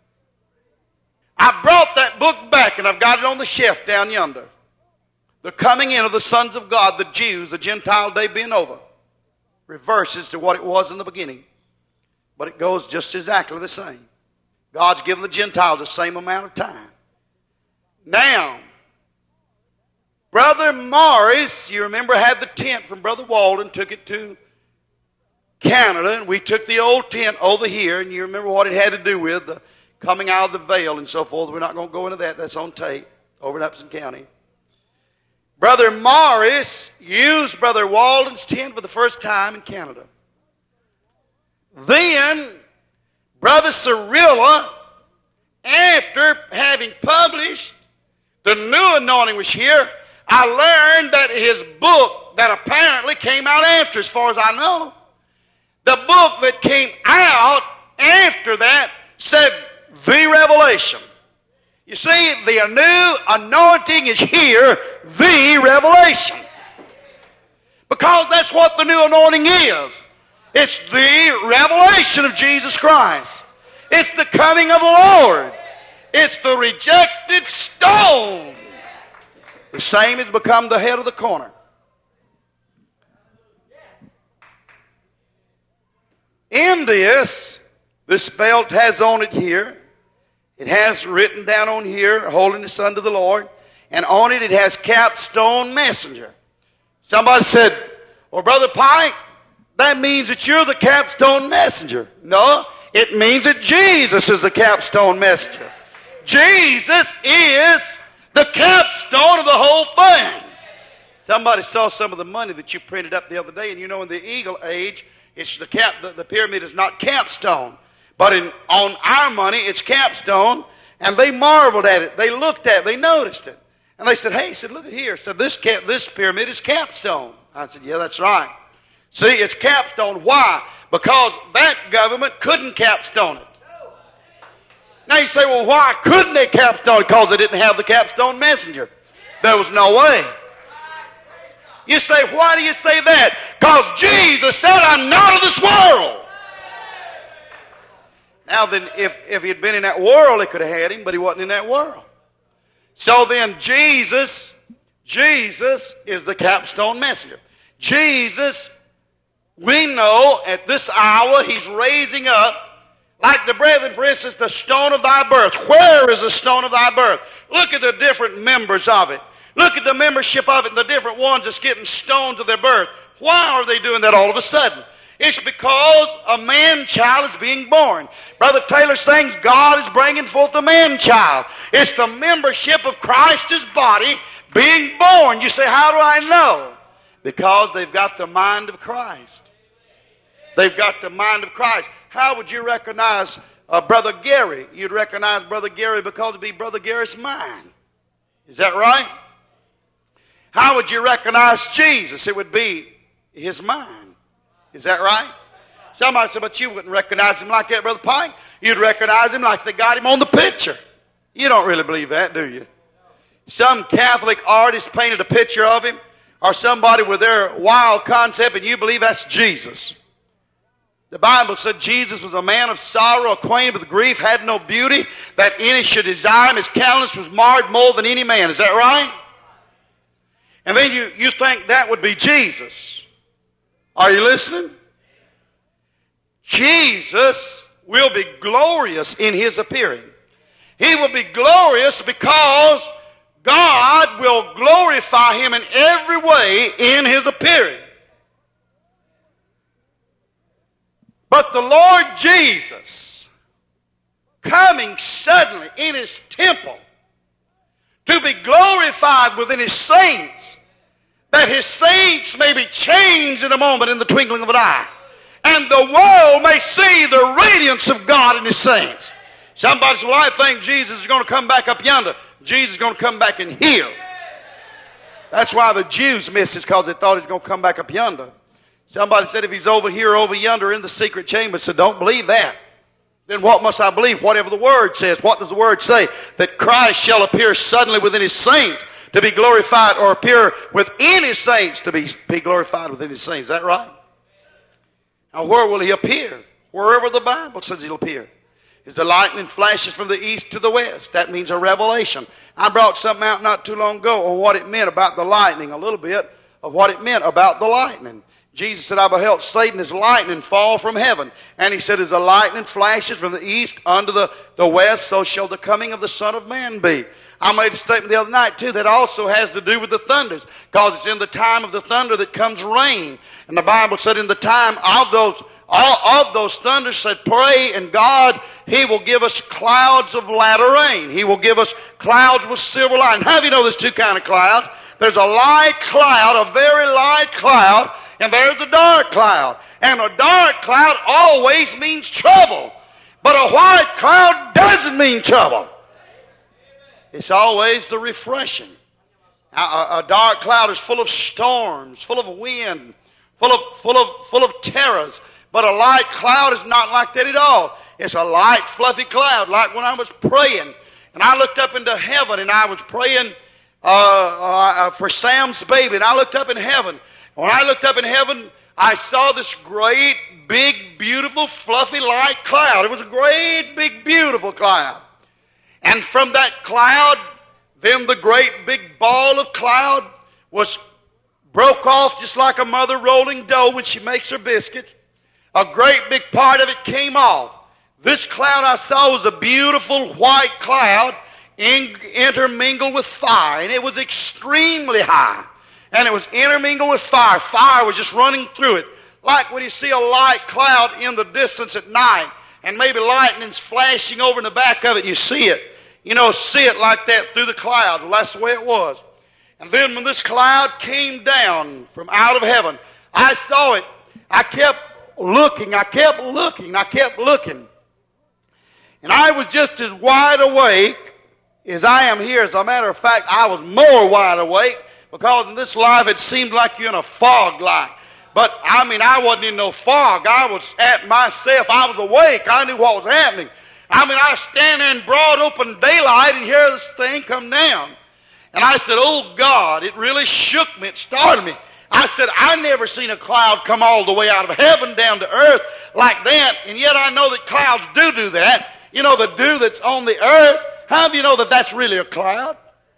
Speaker 1: I brought that book back, and I've got it on the shelf down yonder. The coming in of the sons of God, the Jews, the Gentile day being over, reverses to what it was in the beginning. But it goes just exactly the same. God's given the Gentiles the same amount of time. Now, Brother Morris, you remember, had the tent from Brother Walden, took it to Canada, and we took the old tent over here, and you remember what it had to do with the coming out of the veil and so forth. We're not going to go into that. That's on tape over in Upson County. Brother Morris used Brother Walden's tent for the first time in Canada. Then, Brother Cerullo, after having published The New Anointing Was Here, I learned that his book that apparently came out after, as far as I know, the book that came out after that said The Revelation. You see, the new anointing is here, the revelation. Because that's what the new anointing is. It's the revelation of Jesus Christ. It's the coming of the Lord. It's the rejected stone. The same has become the head of the corner. In this belt has on it here, it has written down on here, holiness unto the Lord, and on it has capstone messenger. Somebody said, "Well, Brother Pike, that means that you're the capstone messenger." No, it means that Jesus is the capstone messenger. Jesus is the capstone of the whole thing. Somebody saw some of the money that you printed up the other day, and you know in the Eagle Age, it's the pyramid is not capstone. But on our money, it's capstone, and they marveled at it. They looked at it. They noticed it. And they said, "Hey," said, "look at here." Said, this pyramid is capstone. I said, "Yeah, that's right." See, it's capstone. Why? Because that government couldn't capstone it. Now you say, "Well, why couldn't they capstone it?" Because they didn't have the capstone messenger. There was no way. You say, "Why do you say that?" Because Jesus said, "I'm not of this world." Now then, if he had been in that world, they could have had him, but he wasn't in that world. So then Jesus is the capstone messenger. Jesus, we know at this hour, he's raising up, like the brethren, for instance, the stone of thy birth. Where is the stone of thy birth? Look at the different members of it. Look at the membership of it and the different ones that's getting stones of their birth. Why are they doing that all of a sudden? It's because a man-child is being born. Brother Taylor sings, God is bringing forth a man-child. It's the membership of Christ's body being born. You say, "How do I know?" Because they've got the mind of Christ. They've got the mind of Christ. How would you recognize Brother Gary? You'd recognize Brother Gary because it'd be Brother Gary's mind. Is that right? How would you recognize Jesus? It would be his mind. Is that right? Somebody said, "But you wouldn't recognize him like that, Brother Pike. You'd recognize him like they got him on the picture." You don't really believe that, do you? Some Catholic artist painted a picture of him, or somebody with their wild concept, and you believe that's Jesus. The Bible said Jesus was a man of sorrow, acquainted with grief, had no beauty, that any should desire him. His countenance was marred more than any man. Is that right? And then you think that would be Jesus. Are you listening? Jesus will be glorious in his appearing. He will be glorious because God will glorify him in every way in his appearing. But the Lord Jesus, coming suddenly in his temple to be glorified within his saints, that his saints may be changed in a moment, in the twinkling of an eye, and the world may see the radiance of God in his saints. Somebody says, "Well, I think Jesus is going to come back up yonder." Jesus is going to come back in here. That's why the Jews missed it, because they thought he was going to come back up yonder. Somebody said if he's over here or over yonder in the secret chamber, said, "Don't believe that." Then what must I believe? Whatever the Word says. What does the Word say? That Christ shall appear suddenly within His saints to be glorified, or appear within His saints to be glorified within His saints. Is that right? Now where will He appear? Wherever the Bible says He'll appear. As the lightning flashes from the east to the west. That means a revelation. I brought something out not too long ago on what it meant about the lightning. A little bit of what it meant about the lightning. Jesus said, I beheld Satan as lightning fall from heaven. And He said, as the lightning flashes from the east unto the west, so shall the coming of the Son of Man be. I made a statement the other night, too, that also has to do with the thunders. Because it's in the time of the thunder that comes rain. And the Bible said in the time of those thunders said, pray, and God, He will give us clouds of latter rain. He will give us clouds with silver lining. How do you know there's two kinds of clouds? There's a light cloud, a very light cloud, and there's a dark cloud. And a dark cloud always means trouble. But a white cloud doesn't mean trouble. It's always the refreshing. A dark cloud is full of storms, full of wind, full of terrors. But a light cloud is not like that at all. It's a light, fluffy cloud, like when I was praying. And I looked up into heaven, and I was praying for Sam's baby. And I looked up in heaven. When I looked up in heaven, I saw this great, big, beautiful, fluffy, light cloud. It was a great, big, beautiful cloud. And from that cloud, then the great, big ball of cloud broke off just like a mother rolling dough when she makes her biscuits. A great big part of it came off. This cloud I saw was a beautiful white cloud intermingled with fire. And it was extremely high. And it was intermingled with fire. Fire was just running through it. Like when you see a light cloud in the distance at night, and maybe lightning's flashing over in the back of it, and you see it. See it like that through the cloud. Well, that's the way it was. And then when this cloud came down from out of heaven, I saw it. I kept looking. And I was just as wide awake as I am here. As a matter of fact, I was more wide awake, because in this life it seemed like you're in a fog light. But I wasn't in no fog. I was at myself. I was awake. I knew what was happening. I was standing in broad open daylight and hear this thing come down. And I said, oh God, it really shook me. It startled me. I said, I never seen a cloud come all the way out of heaven down to earth like that. And yet I know that clouds do that. The dew that's on the earth. How do you know that that's really a cloud?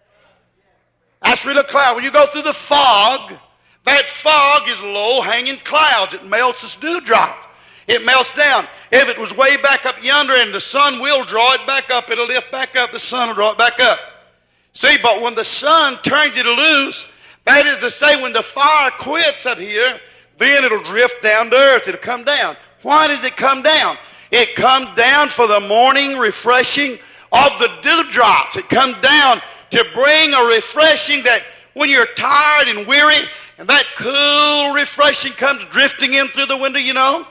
Speaker 1: That's really a cloud. When you go through the fog, that fog is low-hanging clouds. It melts as dewdrops. It melts down. If it was way back up yonder and the sun will draw it back up, it'll lift back up, the sun will draw it back up. See, but when the sun turns it loose, that is to say, when the fire quits up here, then it'll drift down to earth. It'll come down. Why does it come down? It comes down for the morning refreshing of the dewdrops. It comes down to bring a refreshing that when you're tired and weary, and that cool refreshing comes drifting in through the window,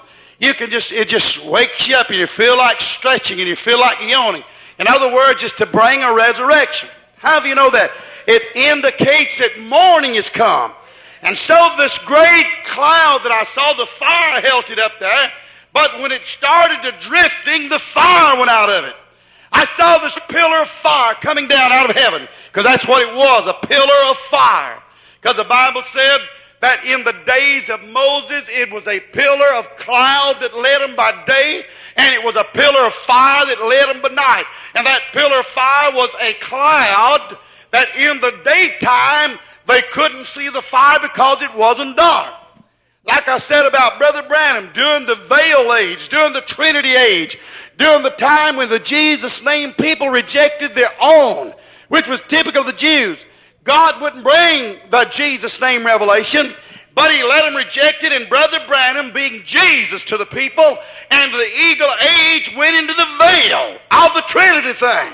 Speaker 1: it just wakes you up, and you feel like stretching, and you feel like yawning. In other words, it's to bring a resurrection. How do you know that? It indicates that morning has come. And so this great cloud that I saw, the fire held it up there, but when it started to drifting, the fire went out of it. I saw this pillar of fire coming down out of heaven, because that's what it was, a pillar of fire. Because the Bible said that in the days of Moses, it was a pillar of cloud that led them by day, and it was a pillar of fire that led them by night. And that pillar of fire was a cloud that in the daytime they couldn't see the fire because it wasn't dark. Like I said about Brother Branham, during the veil age, during the Trinity age, during the time when the Jesus name people rejected their own, which was typical of the Jews, God wouldn't bring the Jesus name revelation, but He let them reject it, and Brother Branham, being Jesus to the people, and the eagle age went into the veil of the Trinity thing.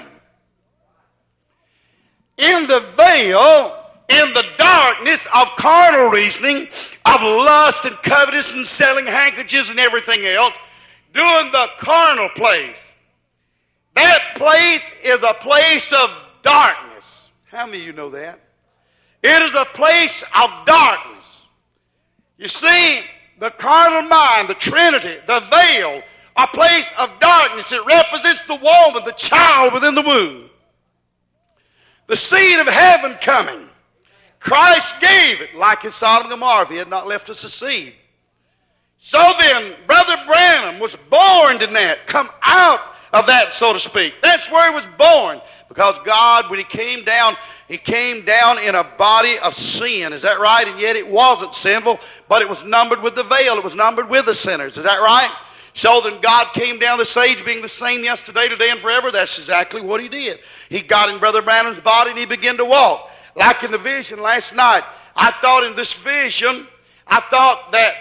Speaker 1: In the veil, in the darkness of carnal reasoning, of lust and covetous and selling handkerchiefs and everything else, doing the carnal place. That place is a place of darkness. How many of you know that? It is a place of darkness. You see, the carnal mind, the Trinity, the veil, a place of darkness. It represents the woman, the child within the womb. The seed of heaven coming. Christ gave it like in Sodom and Gomorrah if he had not left us a seed. So then, Brother Branham was born in that, come out of that, so to speak. That's where he was born. Because God, when he came down in a body of sin. Is that right? And yet it wasn't sinful, but it was numbered with the veil. It was numbered with the sinners. Is that right? So then God came down this age being the same yesterday, today, and forever. That's exactly what he did. He got in Brother Branham's body and he began to walk. Like in the vision last night, I thought in this vision, I thought that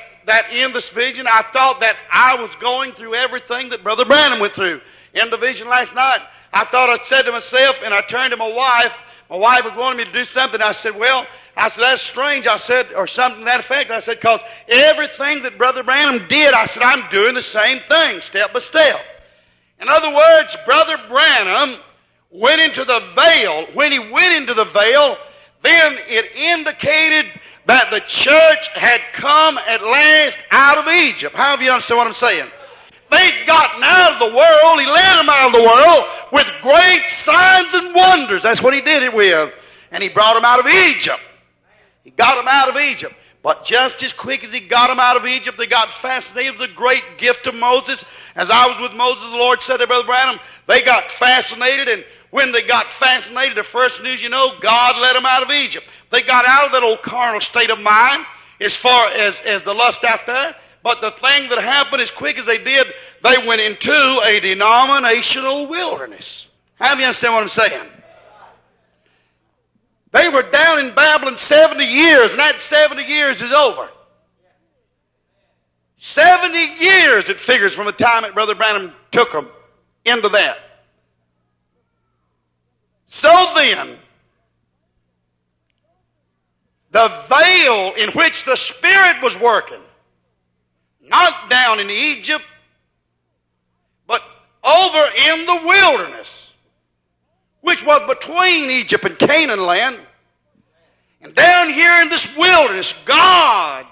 Speaker 1: I was going through everything that Brother Branham went through. In the vision last night, I thought I said to myself, and I turned to my wife. My wife was wanting me to do something. I said, that's strange. I said, or something to that effect. I said, because everything that Brother Branham did, I said, I'm doing the same thing, step by step. In other words, Brother Branham went into the veil. When he went into the veil, then it indicated that the church had come at last out of Egypt. How have you understand what I'm saying? They'd gotten out of the world. He led them out of the world with great signs and wonders. That's what he did it with. And he brought them out of Egypt. He got them out of Egypt. But just as quick as he got them out of Egypt, they got fascinated with the great gift of Moses. As I was with Moses, the Lord said to Brother Branham, they got fascinated. And when they got fascinated, the first news you know, God led them out of Egypt. They got out of that old carnal state of mind as far as the lust out there. But the thing that happened as quick as they did, they went into a denominational wilderness. How do you understand what I'm saying? They were down in Babylon 70 years, and that 70 years is over. 70 years it figures from the time that Brother Branham took them into that. So then, the veil in which the Spirit was working, not down in Egypt, but over in the wilderness, which was between Egypt and Canaan land. And down here in this wilderness, God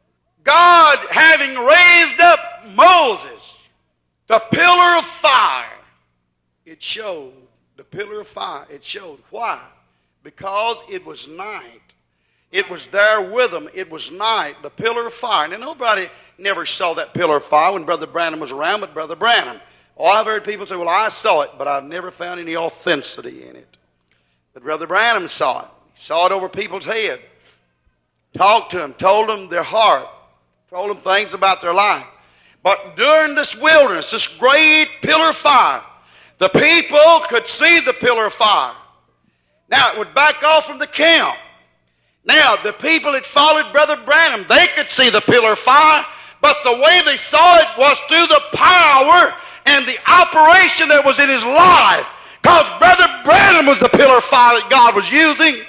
Speaker 1: having raised up Moses, the pillar of fire, it showed. The pillar of fire, it showed. Why? Because it was night. It was there with them. It was night, the pillar of fire. Now, nobody never saw that pillar of fire when Brother Branham was around but Brother Branham. Oh, I've heard people say, well, I saw it, but I've never found any authenticity in it. But Brother Branham saw it. He saw it over people's head. Talked to them, told them their heart, told them things about their life. But during this wilderness, this great pillar of fire, the people could see the pillar of fire. Now, it would back off from the camp. Now, the people that followed Brother Branham, they could see the pillar of fire, but the way they saw it was through the power and the operation that was in his life. Because Brother Branham was the pillar of fire that God was using.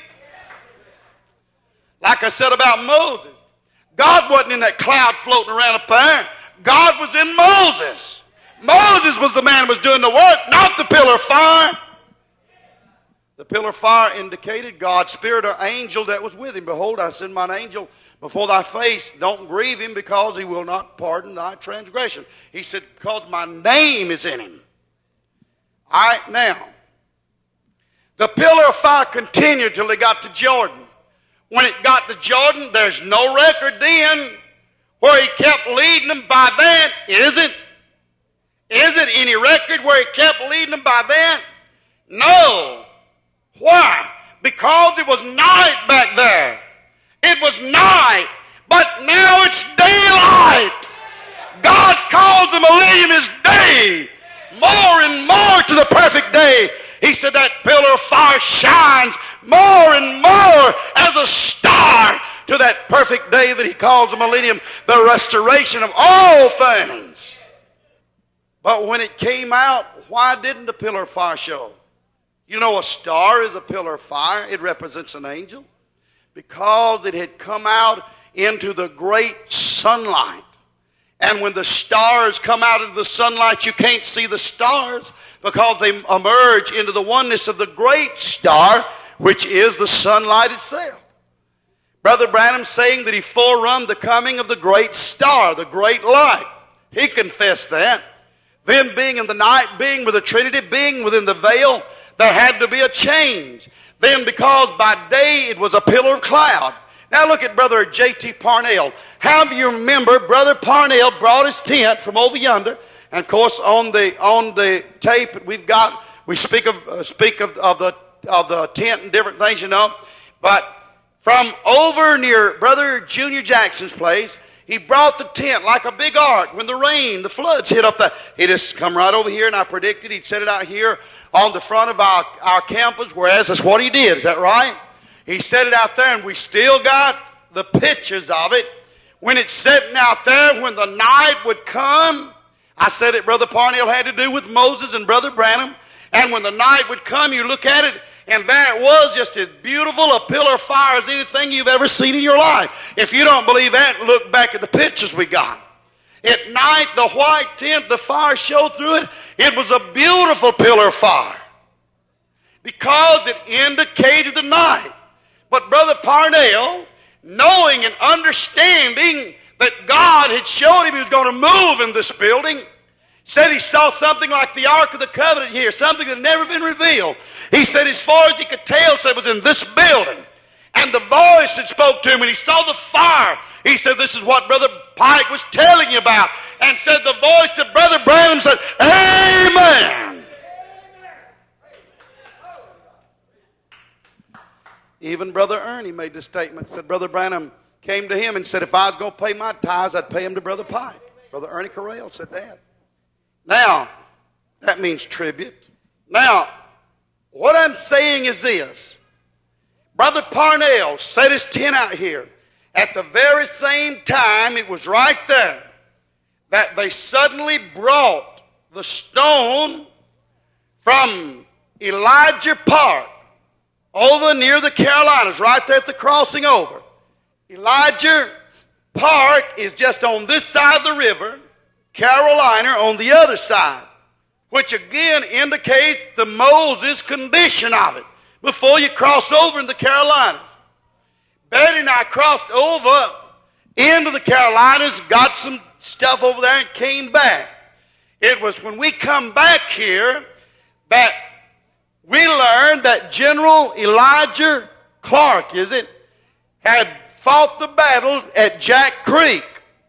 Speaker 1: Like I said about Moses, God wasn't in that cloud floating around up there. God was in Moses. Moses was the man who was doing the work, not the pillar of fire. The pillar of fire indicated God's spirit or angel that was with him. Behold, I send mine angel before thy face. Don't grieve him, because he will not pardon thy transgression. He said, because my name is in him. All right, now, the pillar of fire continued till they got to Jordan. When it got to Jordan, there's no record then where he kept leading them by that. Is it any record where he kept leading them by that? No. Why? Because it was night back there. It was night, but now it's daylight. God calls the millennium his day, more and more to the perfect day. He said that pillar of fire shines more and more as a star to that perfect day that he calls the millennium, the restoration of all things. But when it came out, why didn't the pillar of fire show? You know, a star is a pillar of fire. It represents an angel. Because it had come out into the great sunlight. And when the stars come out into the sunlight, you can't see the stars because they emerge into the oneness of the great star, which is the sunlight itself. Brother Branham saying that he forerun the coming of the great star, the great light. He confessed that. Then being in the night, being with the Trinity, being within the veil, there had to be a change. Then because by day it was a pillar of cloud. Now look at Brother J.T. Parnell. How do you remember Brother Parnell brought his tent from over yonder? And of course on the tape we've got, we speak of the tent and different things, you know. But from over near Brother Junior Jackson's place, he brought the tent like a big ark. When the floods hit up there, he just come right over here, and I predicted he'd set it out here on the front of our campus, whereas that's what he did. Is that right? He set it out there, and we still got the pictures of it. When it's sitting out there, when the night would come, I said it, Brother Parnell had to do with Moses and Brother Branham. And when the night would come, you look at it, and there it was, just as beautiful a pillar of fire as anything you've ever seen in your life. If you don't believe that, look back at the pictures we got. At night, the white tent, the fire showed through it. It was a beautiful pillar of fire because it indicated the night. But Brother Parnell, knowing and understanding that God had showed him he was going to move in this building, said he saw something like the Ark of the Covenant here, something that had never been revealed. He said as far as he could tell, said it was in this building. And the voice that spoke to him, and he saw the fire. He said, this is what Brother Pike was telling you about. And said the voice of Brother Branham said, Amen. Even Brother Ernie made the statement, said Brother Branham came to him and said, if I was going to pay my tithes, I'd pay them to Brother Pike. Brother Ernie Correll said that. Now, that means tribute. Now, what I'm saying is this. Brother Parnell set his tent out here. At the very same time, it was right there that they suddenly brought the stone from Elijah Park over near the Carolinas, right there at the crossing over. Elijah Park is just on this side of the river, Carolina on the other side, which again indicates the Moses condition of it before you cross over in the Carolinas. Betty and I crossed over into the Carolinas, got some stuff over there, and came back. It was when we come back here that we learned that General Elijah Clark, had fought the battle at Jack Creek.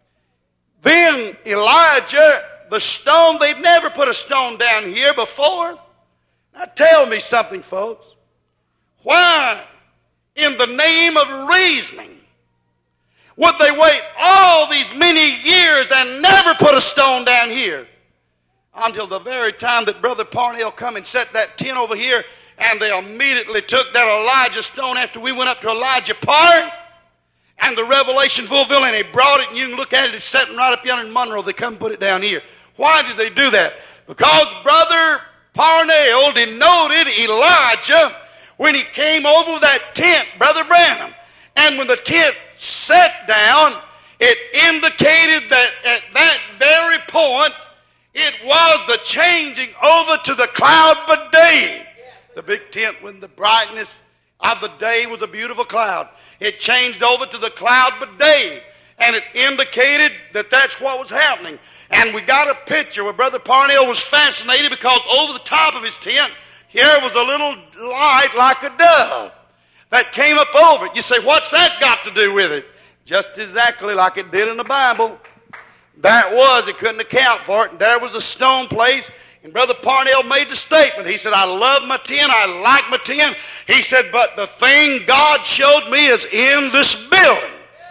Speaker 1: Then Elijah, the stone, they'd never put a stone down here before. Now tell me something, folks. Why, in the name of reasoning, would they wait all these many years and never put a stone down here? Until the very time that Brother Parnell come and set that tent over here, and they immediately took that Elijah stone after we went up to Elijah Park, and the Revelation fulfilled, and they brought it, and you can look at it, it's sitting right up yonder in Monroe. They come and put it down here. Why did they do that? Because Brother Parnell denoted Elijah when he came over that tent, Brother Branham. And when the tent sat down, it indicated that at that very point, it was the changing over to the cloud by day. The big tent when the brightness of the day was a beautiful cloud. It changed over to the cloud by day. And it indicated that that's what was happening. And we got a picture where Brother Parnell was fascinated because over the top of his tent, here was a little light like a dove that came up over it. You say, what's that got to do with it? Just exactly like it did in the Bible. That was, it couldn't account for it. And there was a stone place. And Brother Parnell made the statement. He said, I love my tent. I like my tent. He said, but the thing God showed me is in this building.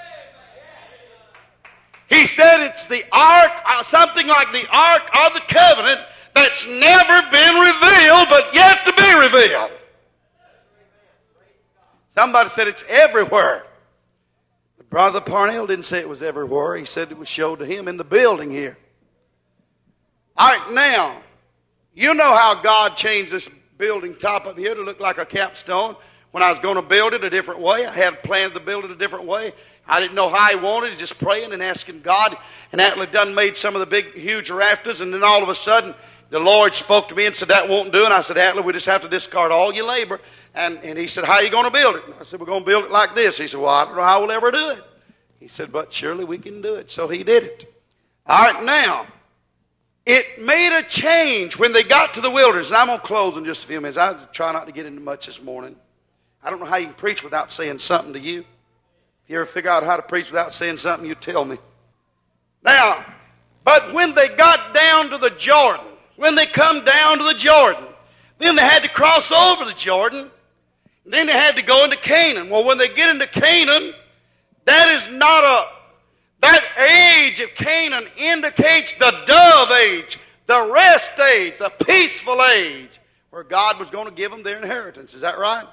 Speaker 1: He said it's the ark, something like the Ark of the Covenant that's never been revealed but yet to be revealed. Somebody said it's everywhere. Brother Parnell didn't say it was everywhere. He said it was showed to him in the building here. All right, now, you know how God changed this building top up here to look like a capstone. When I was going to build it a different way, I had planned to build it a different way. I didn't know how he wanted it, just praying and asking God. And Atlee done made some of the big, huge rafters, and then all of a sudden, the Lord spoke to me and said, that won't do. And I said, Atlee, we just have to discard all your labor. And he said, how are you going to build it? And I said, we're going to build it like this. He said, well, I don't know how we'll ever do it. He said, but surely we can do it. So he did it. All right, now, It made a change when they got to the wilderness. And I'm going to close in just a few minutes. I'll try not to get into much this morning. I don't know how you can preach without saying something to you. If you ever figure out how to preach without saying something, you tell me. Now, but when they got down to the Jordan, when they come down to the Jordan, then they had to cross over the Jordan. And then they had to go into Canaan. Well, when they get into Canaan, that age of Canaan indicates the dove age, the rest age, the peaceful age, where God was going to give them their inheritance. Is that right?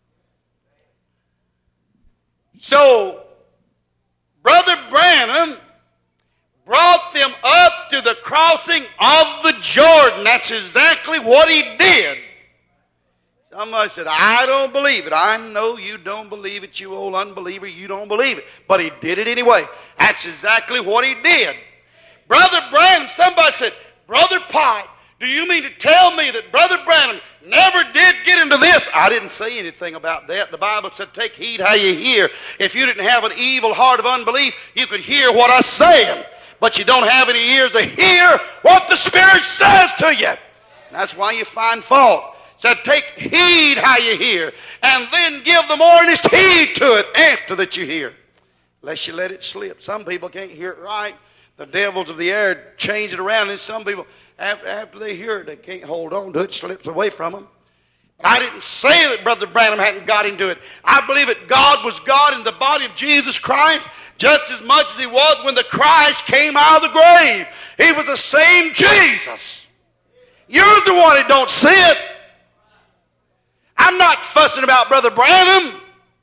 Speaker 1: So, Brother Branham brought them up to the crossing of the Jordan. That's exactly what he did. Somebody said, I don't believe it. I know you don't believe it, you old unbeliever. You don't believe it. But he did it anyway. That's exactly what he did. Brother Branham, somebody said, Brother Pike, do you mean to tell me that Brother Branham never did get into this? I didn't say anything about that. The Bible said, take heed how you hear. If you didn't have an evil heart of unbelief, you could hear what I'm saying. But you don't have any ears to hear what the Spirit says to you. And that's why you find fault. So take heed how you hear, and then give the more earnest heed to it after that you hear, lest you let it slip. Some people can't hear it right. The devils of the air change it around, and some people, after they hear it, they can't hold on to it. It slips away from them. I didn't say that Brother Branham hadn't got into it. I believe that God was God in the body of Jesus Christ just as much as he was when the Christ came out of the grave. He was the same Jesus. You're the one that don't see it. I'm not fussing about Brother Branham.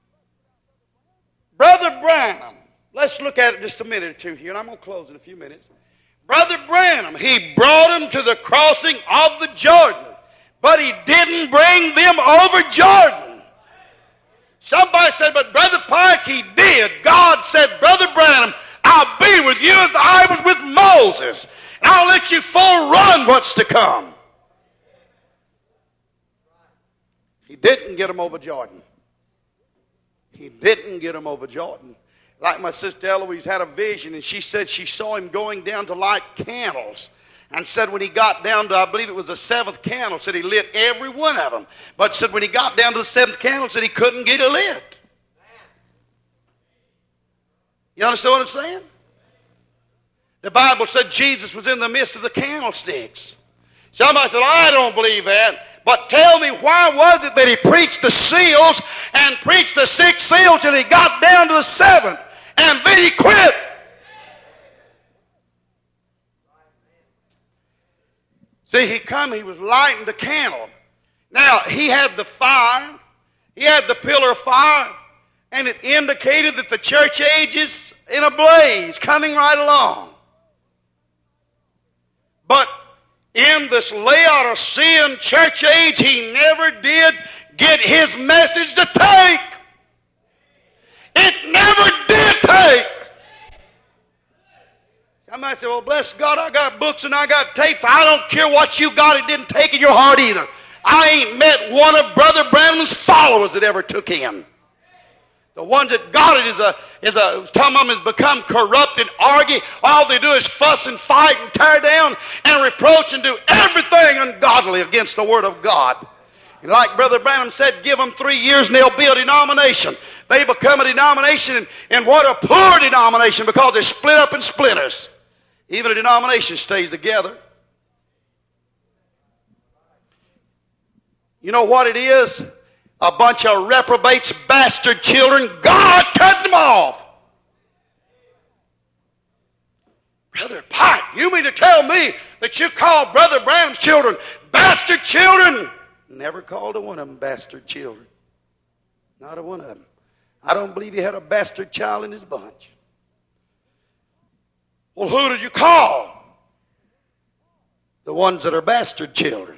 Speaker 1: Brother Branham. Let's look at it just a minute or two here, and I'm going to close in a few minutes. Brother Branham, he brought them to the crossing of the Jordan, but he didn't bring them over Jordan. Somebody said, but Brother Pike, he did. God said, Brother Branham, I'll be with you as I was with Moses, and I'll let you forerun what's to come. He didn't get them over Jordan. He didn't get them over Jordan. Like my sister Eloise had a vision, and she said she saw him going down to light candles. And said when he got down to, I believe it was the seventh candle, said he lit every one of them. But said when he got down to the seventh candle, said he couldn't get it lit. You understand what I'm saying? The Bible said Jesus was in the midst of the candlesticks. Somebody said, I don't believe that. But tell me, why was it that he preached the seals and preached the sixth seal till he got down to the seventh? And then he quit. See, he was lighting the candle. Now, he had the fire. He had the pillar of fire. And it indicated that the church age is in a blaze, coming right along. But in this Laodicean church age, he never did get his message to take. It never did take. Somebody said, well, bless God, I got books and I got tapes. I don't care what you got. It didn't take in your heart either. I ain't met one of Brother Branham's followers that ever took him. The ones that got it some of them has become corrupt and argue. All they do is fuss and fight and tear down and reproach and do everything ungodly against the Word of God. And like Brother Branham said, give them 3 years and they'll be a denomination. They become a denomination, and what a poor denomination, because they're split up in splinters. Even a denomination stays together. You know what it is? A bunch of reprobates, bastard children. God cut them off. Brother Pike, you mean to tell me that you call Brother Branham's children bastard children? Never called a one of them bastard children. Not a one of them. I don't believe he had a bastard child in his bunch. Well, who did you call? The ones that are bastard children.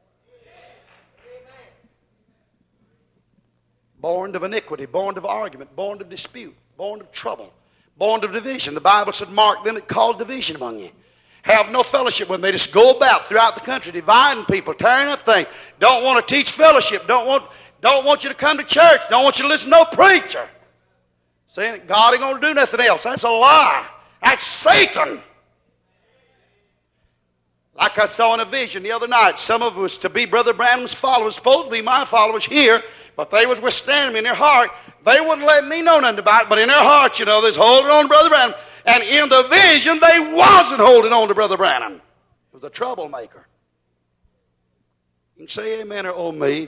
Speaker 1: Born of iniquity, born of argument, born of dispute, born of trouble, born of division. The Bible said, mark them that cause division among you. Have no fellowship with them. They just go about throughout the country, dividing people, tearing up things. Don't want to teach fellowship. Don't want you to come to church. Don't want you to listen to no preacher. Saying that God ain't going to do nothing else. That's a lie. That's Satan. Like I saw in a vision the other night, some of it was to be Brother Branham's followers, supposed to be my followers here, but they was withstanding me in their heart. They wouldn't let me know nothing about it, but in their heart, they was holding on to Brother Branham. And in the vision, they wasn't holding on to Brother Branham. It was a troublemaker. You can say amen or oh me.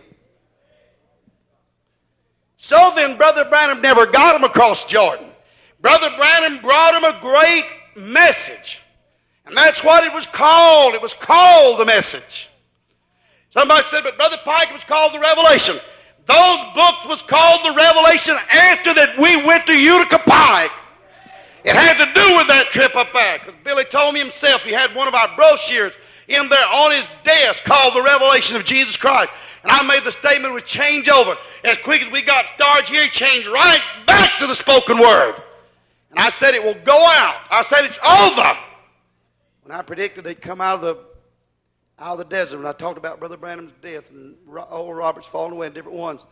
Speaker 1: So then Brother Branham never got him across Jordan. Brother Branham brought him a great message. And that's what it was called. It was called the message. Somebody said, but Brother Pike, it was called the Revelation. Those books was called the Revelation after that we went to Utica Pike. It had to do with that trip up there. Because Billy told me himself he had one of our brochures in there on his desk called the Revelation of Jesus Christ. And I made the statement would change over. As quick as we got started here, it changed right back to the spoken word. And I said it will go out. I said it's over. When I predicted they'd come out of the desert, when I talked about Brother Branham's death and old Robert's falling away and different ones,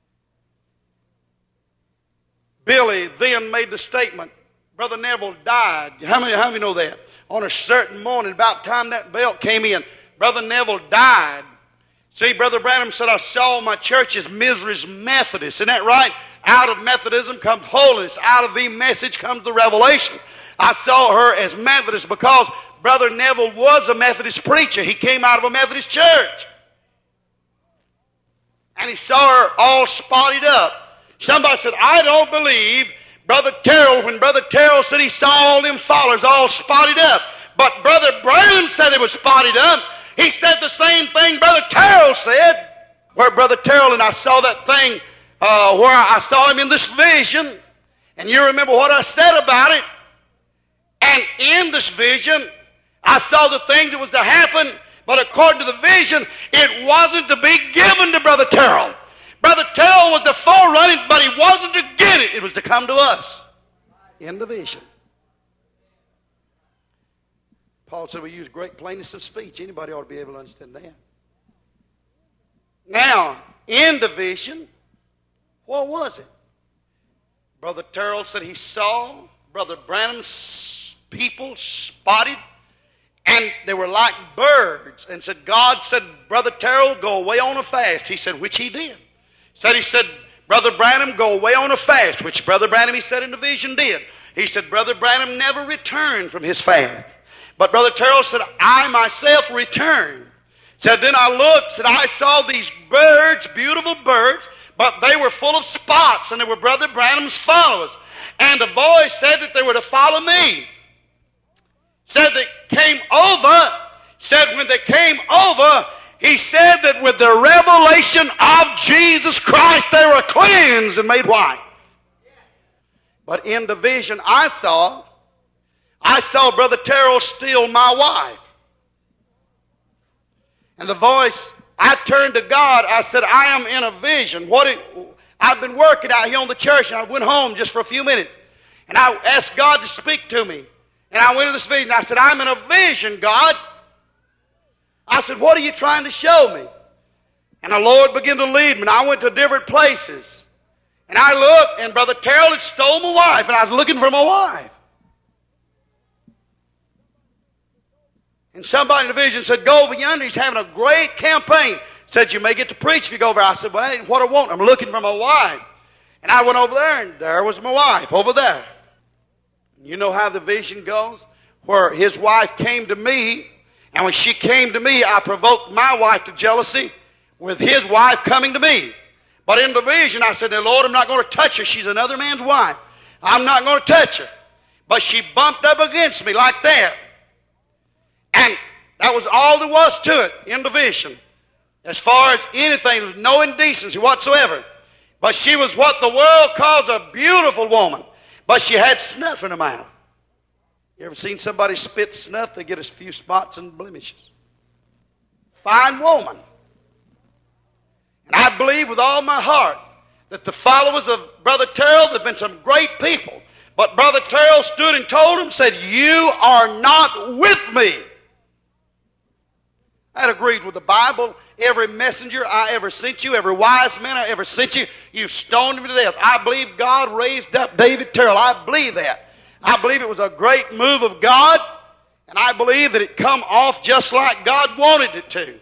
Speaker 1: Billy then made the statement, Brother Neville died. How many of you know that? On a certain morning, about the time that belt came in, Brother Neville died. See, Brother Branham said, I saw my church as Mizra's Methodist. Isn't that right? Out of Methodism comes holiness. Out of the message comes the revelation. I saw her as Methodist because Brother Neville was a Methodist preacher. He came out of a Methodist church. And he saw her all spotted up. Somebody said, I don't believe Brother Terrell, when Brother Terrell said he saw all them followers all spotted up. But Brother Branham said it was spotted up. He said the same thing Brother Terrell said. Where Brother Terrell and I saw that thing where I saw him in this vision. And you remember what I said about it. And in this vision, I saw the things that was to happen. But according to the vision, it wasn't to be given to Brother Terrell. Brother Terrell was the forerunner, but he wasn't to get it. It was to come to us in the vision. Paul said we use great plainness of speech. Anybody ought to be able to understand that. Now, in the vision, what was it? Brother Terrell said he saw Brother Branham's people spotted, and they were like birds. And said, God said, Brother Terrell, go away on a fast. He said, which he did. He said, Brother Branham, go away on a fast, which Brother Branham, he said in the vision, did. He said, Brother Branham never returned from his fast. But Brother Terrell said, I myself returned. Said, then I looked, said, I saw these birds, beautiful birds, but they were full of spots, and they were Brother Branham's followers. And the voice said that they were to follow me. Said they came over, said when they came over, he said that with the revelation of Jesus Christ, they were cleansed and made white. But in the vision I saw Brother Terrell steal my wife. And the voice, I turned to God, I said, I am in a vision. I've been working out here on the church, and I went home just for a few minutes. And I asked God to speak to me. And I went to this vision, I said, I'm in a vision, God. I said, what are you trying to show me? And the Lord began to lead me, and I went to different places. And I looked, and Brother Terrell had stole my wife, and I was looking for my wife. And somebody in the vision said, go over yonder, he's having a great campaign. Said, you may get to preach if you go over. I said, well, that ain't what I want. I'm looking for my wife. And I went over there, and there was my wife over there. You know how the vision goes? Where his wife came to me, and when she came to me, I provoked my wife to jealousy with his wife coming to me. But in the vision, I said, Lord, I'm not going to touch her. She's another man's wife. I'm not going to touch her. But she bumped up against me like that. And that was all there was to it in the vision. As far as anything, there was no indecency whatsoever. But she was what the world calls a beautiful woman. But she had snuff in her mouth. You ever seen somebody spit snuff? They get a few spots and blemishes. Fine woman. And I believe with all my heart that the followers of Brother Terrell, there have been some great people. But Brother Terrell stood and told them, said, you are not with me. That agrees with the Bible. Every messenger I ever sent you, every wise man I ever sent you, you stoned him to death. I believe God raised up David Terrell. I believe that. I believe it was a great move of God. And I believe that it come off just like God wanted it to.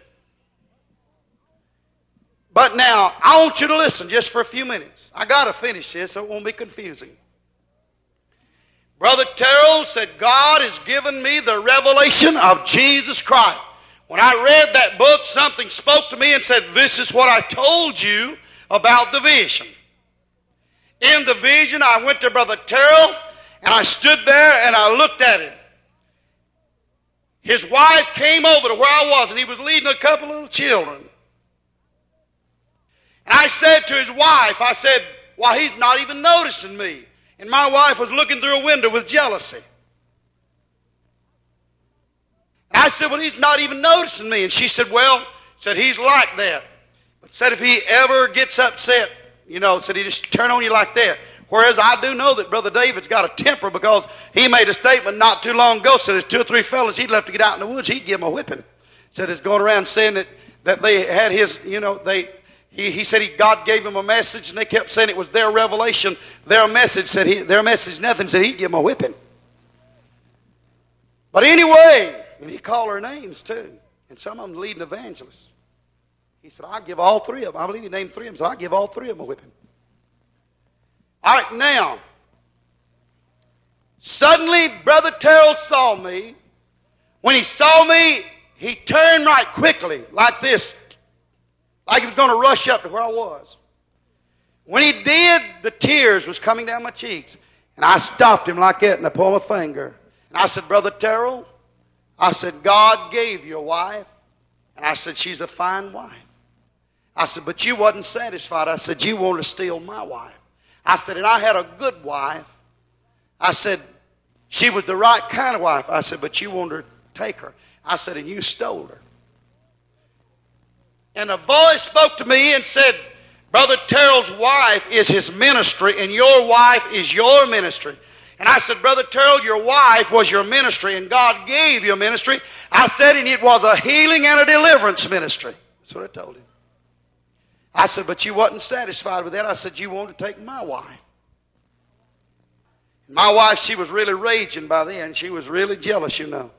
Speaker 1: But now, I want you to listen just for a few minutes. I got to finish this so it won't be confusing. Brother Terrell said, God has given me the revelation of Jesus Christ. When I read that book, something spoke to me and said, this is what I told you about the vision. In the vision, I went to Brother Terrell, and I stood there and I looked at him. His wife came over to where I was, and he was leading a couple of little children. And I said to his wife, I said, well, he's not even noticing me. And my wife was looking through a window with jealousy. And I said, well, he's not even noticing me. And she said, well, said he's like that. But said if he ever gets upset, said he just turn on you like that. Whereas I do know that Brother David's got a temper because he made a statement not too long ago. Said there's 2 or 3 fellas he'd left to get out in the woods, he'd give them a whipping. Said it's going around saying that they had his, He said God gave him a message, and they kept saying it was their revelation, their message. Their message nothing. Said he'd give them a whipping. But anyway, and he called her names too, and some of them leading evangelists. He said, "I'll give all 3 of them." I believe he named 3 of them. So I'll give all 3 of them a whipping. All right, now, suddenly Brother Terrell saw me. When he saw me, he turned right quickly, like this. Like he was going to rush up to where I was. When he did, the tears was coming down my cheeks. And I stopped him like that and I pulled my finger. And I said, Brother Terrell, I said, God gave you a wife. And I said, she's a fine wife. I said, but you wasn't satisfied. I said, you wanted to steal my wife. I said, and I had a good wife. I said, she was the right kind of wife. I said, but you wanted to take her. I said, and you stole her. And a voice spoke to me and said, Brother Terrell's wife is his ministry, and your wife is your ministry. And I said, Brother Terrell, your wife was your ministry, and God gave you a ministry. I said, and it was a healing and a deliverance ministry. That's what I told him. I said, but you wasn't satisfied with that. I said, you wanted to take my wife. My wife, she was really raging by then. She was really jealous,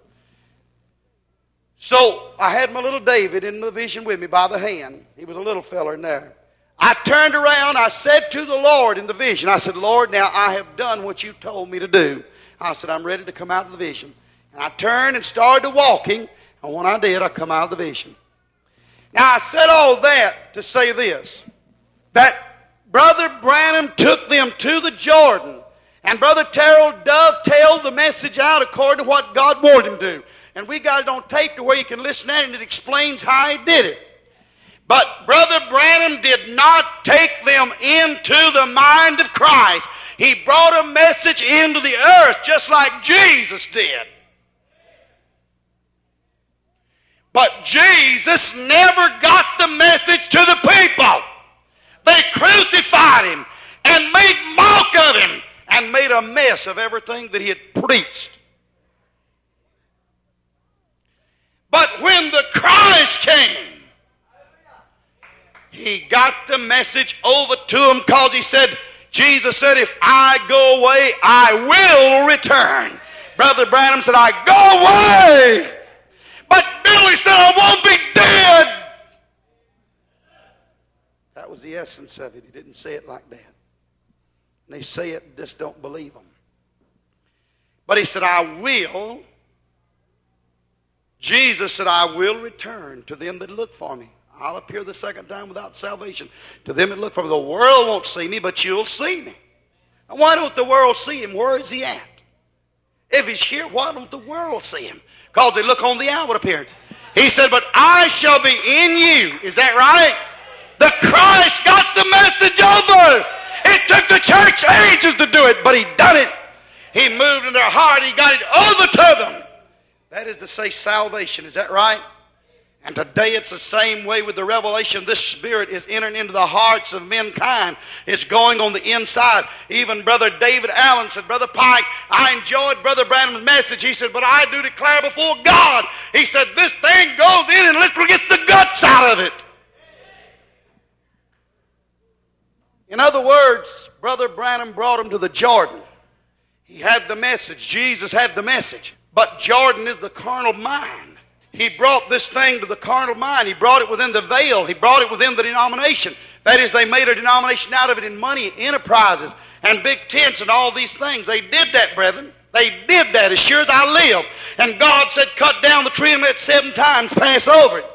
Speaker 1: So I had my little David in the vision with me by the hand. He was a little fella in there. I turned around. I said to the Lord in the vision, I said, Lord, now I have done what you told me to do. I said, I'm ready to come out of the vision. And I turned and started walking. And when I did, I come out of the vision. Now I said all that to say this, that Brother Branham took them to the Jordan. And Brother Terrell dovetailed the message out according to what God wanted him to do. And we got it on tape to where you can listen at it, and it explains how he did it. But Brother Branham did not take them into the mind of Christ. He brought a message into the earth just like Jesus did. But Jesus never got the message to the people. They crucified him and made mock of him and made a mess of everything that he had preached. But when the Christ came, he got the message over to him because he said, Jesus said, if I go away, I will return. Brother Branham said, I go away. But Billy said, I won't be dead. That was the essence of it. He didn't say it like that. And they say it and just don't believe him. But he said, I will. Jesus said, I will return to them that look for me. I'll appear the second time without salvation. To them that look for me. The world won't see me, but you'll see me. And why don't the world see him? Where is he at? If he's here, why don't the world see him? Because they look on the outward appearance. He said, but I shall be in you. Is that right? The Christ got the message over. It took the church ages to do it, but he done it. He moved in their heart. He got it over to them. That is to say salvation. Is that right? And today it's the same way with the revelation. This Spirit is entering into the hearts of mankind. It's going on the inside. Even Brother David Allen said, Brother Pike, I enjoyed Brother Branham's message. He said, but I do declare before God. He said, this thing goes in and literally gets the guts out of it. In other words, Brother Branham brought him to the Jordan. He had the message. Jesus had the message. But Jordan is the carnal mind. He brought this thing to the carnal mind. He brought it within the veil. He brought it within the denomination. That is, they made a denomination out of it in money, enterprises, and big tents and all these things. They did that, brethren. They did that as sure as I live. And God said, cut down the tree and let 7 times pass over it.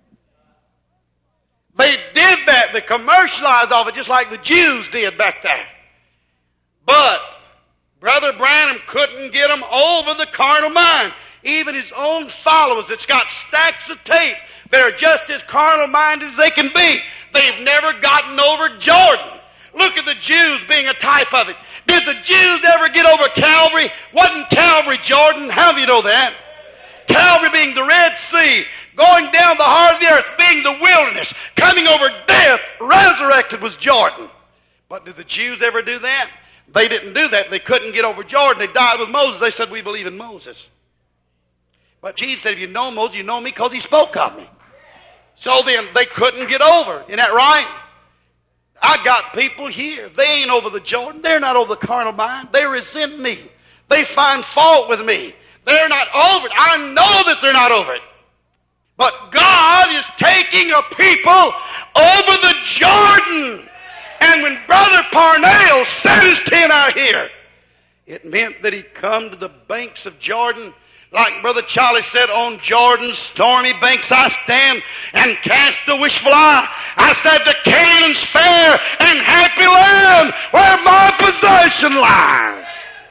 Speaker 1: They did that. They commercialized off it just like the Jews did back there. But Brother Branham couldn't get them over the carnal mind. Even his own followers that's got stacks of tape that are just as carnal-minded as they can be. They've never gotten over Jordan. Look at the Jews being a type of it. Did the Jews ever get over Calvary? Wasn't Calvary Jordan? How do you know that? Calvary being the Red Sea, going down the heart of the earth, being the wilderness, coming over death, resurrected was Jordan. But did the Jews ever do that? They didn't do that. They couldn't get over Jordan. They died with Moses. They said, we believe in Moses. But Jesus said, if you know Moses, you know me because he spoke of me. So then they couldn't get over. Isn't that right? I got people here. They ain't over the Jordan. They're not over the carnal mind. They resent me. They find fault with me. They're not over it. I know that they're not over it. But God is taking a people over the Jordan. And when Brother Parnell set his tent out here, it meant that he'd come to the banks of Jordan. Like Brother Charlie said, on Jordan's stormy banks I stand and cast a wishful eye. I said, to Canaan's fair and happy land where my possession lies.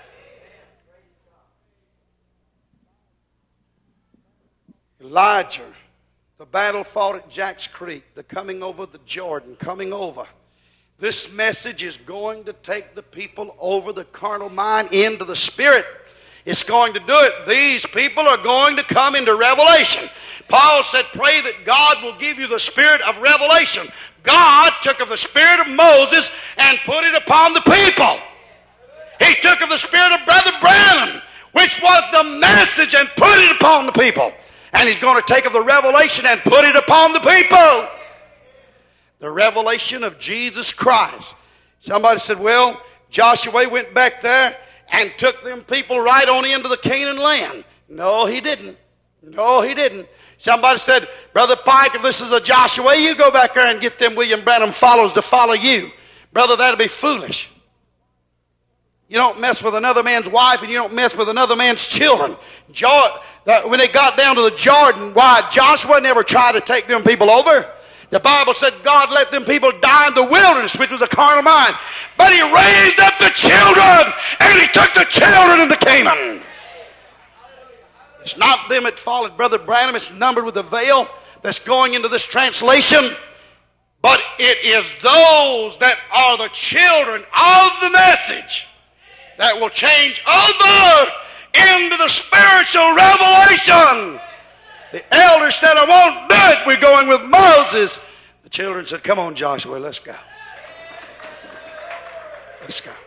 Speaker 1: Elijah, the battle fought at Jack's Creek, the coming over the Jordan, coming over. This message is going to take the people over the carnal mind into the spirit. It's going to do it. These people are going to come into revelation. Paul said, pray that God will give you the spirit of revelation. God took of the spirit of Moses and put it upon the people. He took of the spirit of Brother Branham, which was the message, and put it upon the people. And he's going to take of the revelation and put it upon the people. The revelation of Jesus Christ. Somebody said, well, Joshua went back there and took them people right on into the Canaan land. No, he didn't. No, he didn't. Somebody said, Brother Pike, if this is a Joshua, you go back there and get them William Branham followers to follow you. Brother, that'll be foolish. You don't mess with another man's wife and you don't mess with another man's children. When they got down to the Jordan, why? Joshua never tried to take them people over. The Bible said God let them people die in the wilderness, which was a carnal mind. But he raised up the children, and he took the children into Canaan. It's not them that followed Brother Branham. It's numbered with the veil that's going into this translation. But it is those that are the children of the message that will change over into the spiritual revelation. The elders said, I won't do it. We're going with Moses. The children said, come on, Joshua, let's go. Let's go.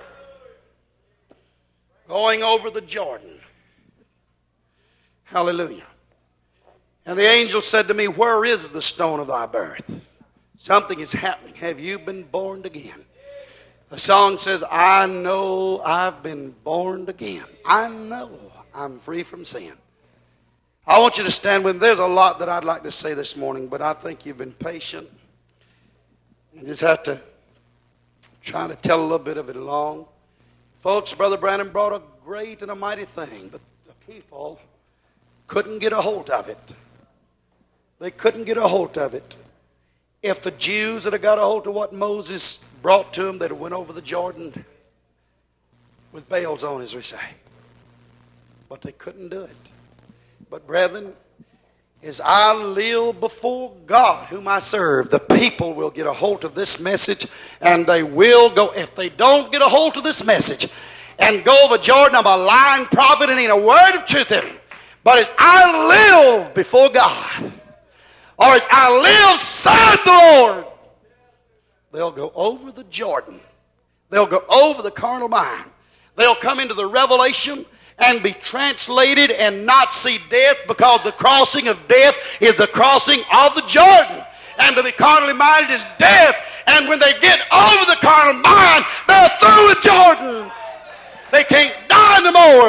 Speaker 1: Going over the Jordan. Hallelujah. And the angel said to me, where is the stone of thy birth? Something is happening. Have you been born again? The song says, I know I've been born again. I know I'm free from sin. I want you to stand with me. There's a lot that I'd like to say this morning, but I think you've been patient. You just have to try to tell a little bit of it along. Folks, Brother Branham brought a great and a mighty thing, but the people couldn't get a hold of it. They couldn't get a hold of it. If the Jews had got a hold of what Moses brought to them, they'd have went over the Jordan with bales on, as we say. But they couldn't do it. But brethren, as I live before God, whom I serve, the people will get a hold of this message, and they will go. If they don't get a hold of this message and go over Jordan, I'm a lying prophet and ain't a word of truth in it. But as I live before God, or as I live beside the Lord, they'll go over the Jordan. They'll go over the carnal mind. They'll come into the revelation and be translated and not see death, because the crossing of death is the crossing of the Jordan. And to be carnally minded is death. And when they get over the carnal mind, they're through the Jordan. They can't die no more.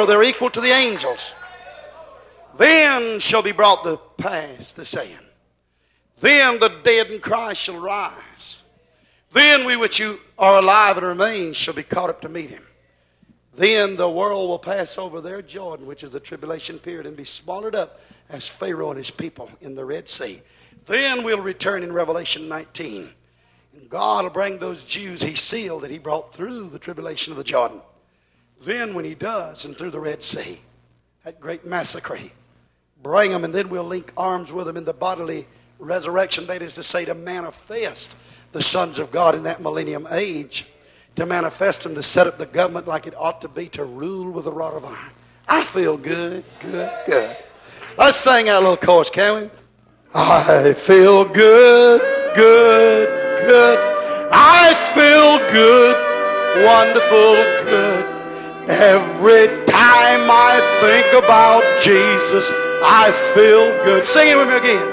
Speaker 1: for they're equal to the angels. Then shall be brought to pass the saying, then the dead in Christ shall rise. Then we which are alive and remain shall be caught up to meet him. Then the world will pass over their Jordan, which is the tribulation period, and be swallowed up as Pharaoh and his people in the Red Sea. Then we'll return in Revelation 19. And God will bring those Jews he sealed that he brought through the tribulation of the Jordan. Then when he does, and through the Red Sea, that great massacre, bring them, and then we'll link arms with them in the bodily resurrection. That is to say, to manifest the sons of God in that millennium age, to manifest them, to set up the government like it ought to be, to rule with a rod of iron. I feel good, good, good. Let's sing that little chorus, can we? I feel good, good, good. I feel good, wonderful, good. Every time I think about Jesus, I feel good. Sing it with me again.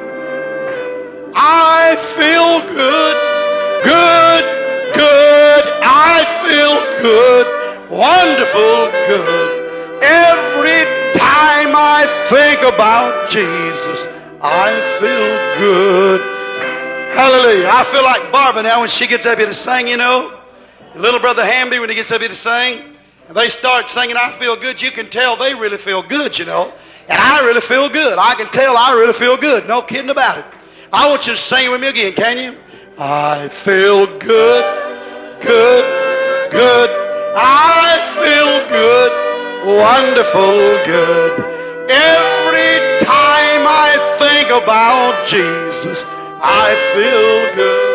Speaker 1: I feel good, good, good. I feel good, wonderful, good. Every time I think about Jesus, I feel good. Hallelujah. I feel like Barbara now when she gets up here to sing, you know. Little brother Hamby, when he gets up here to sing, and they start singing, I feel good, you can tell they really feel good, you know. And I really feel good. I can tell I really feel good. No kidding about it. I want you to sing it with me again, can you? I feel good, good, good. I feel good, wonderful, good. Every time I think about Jesus, I feel good.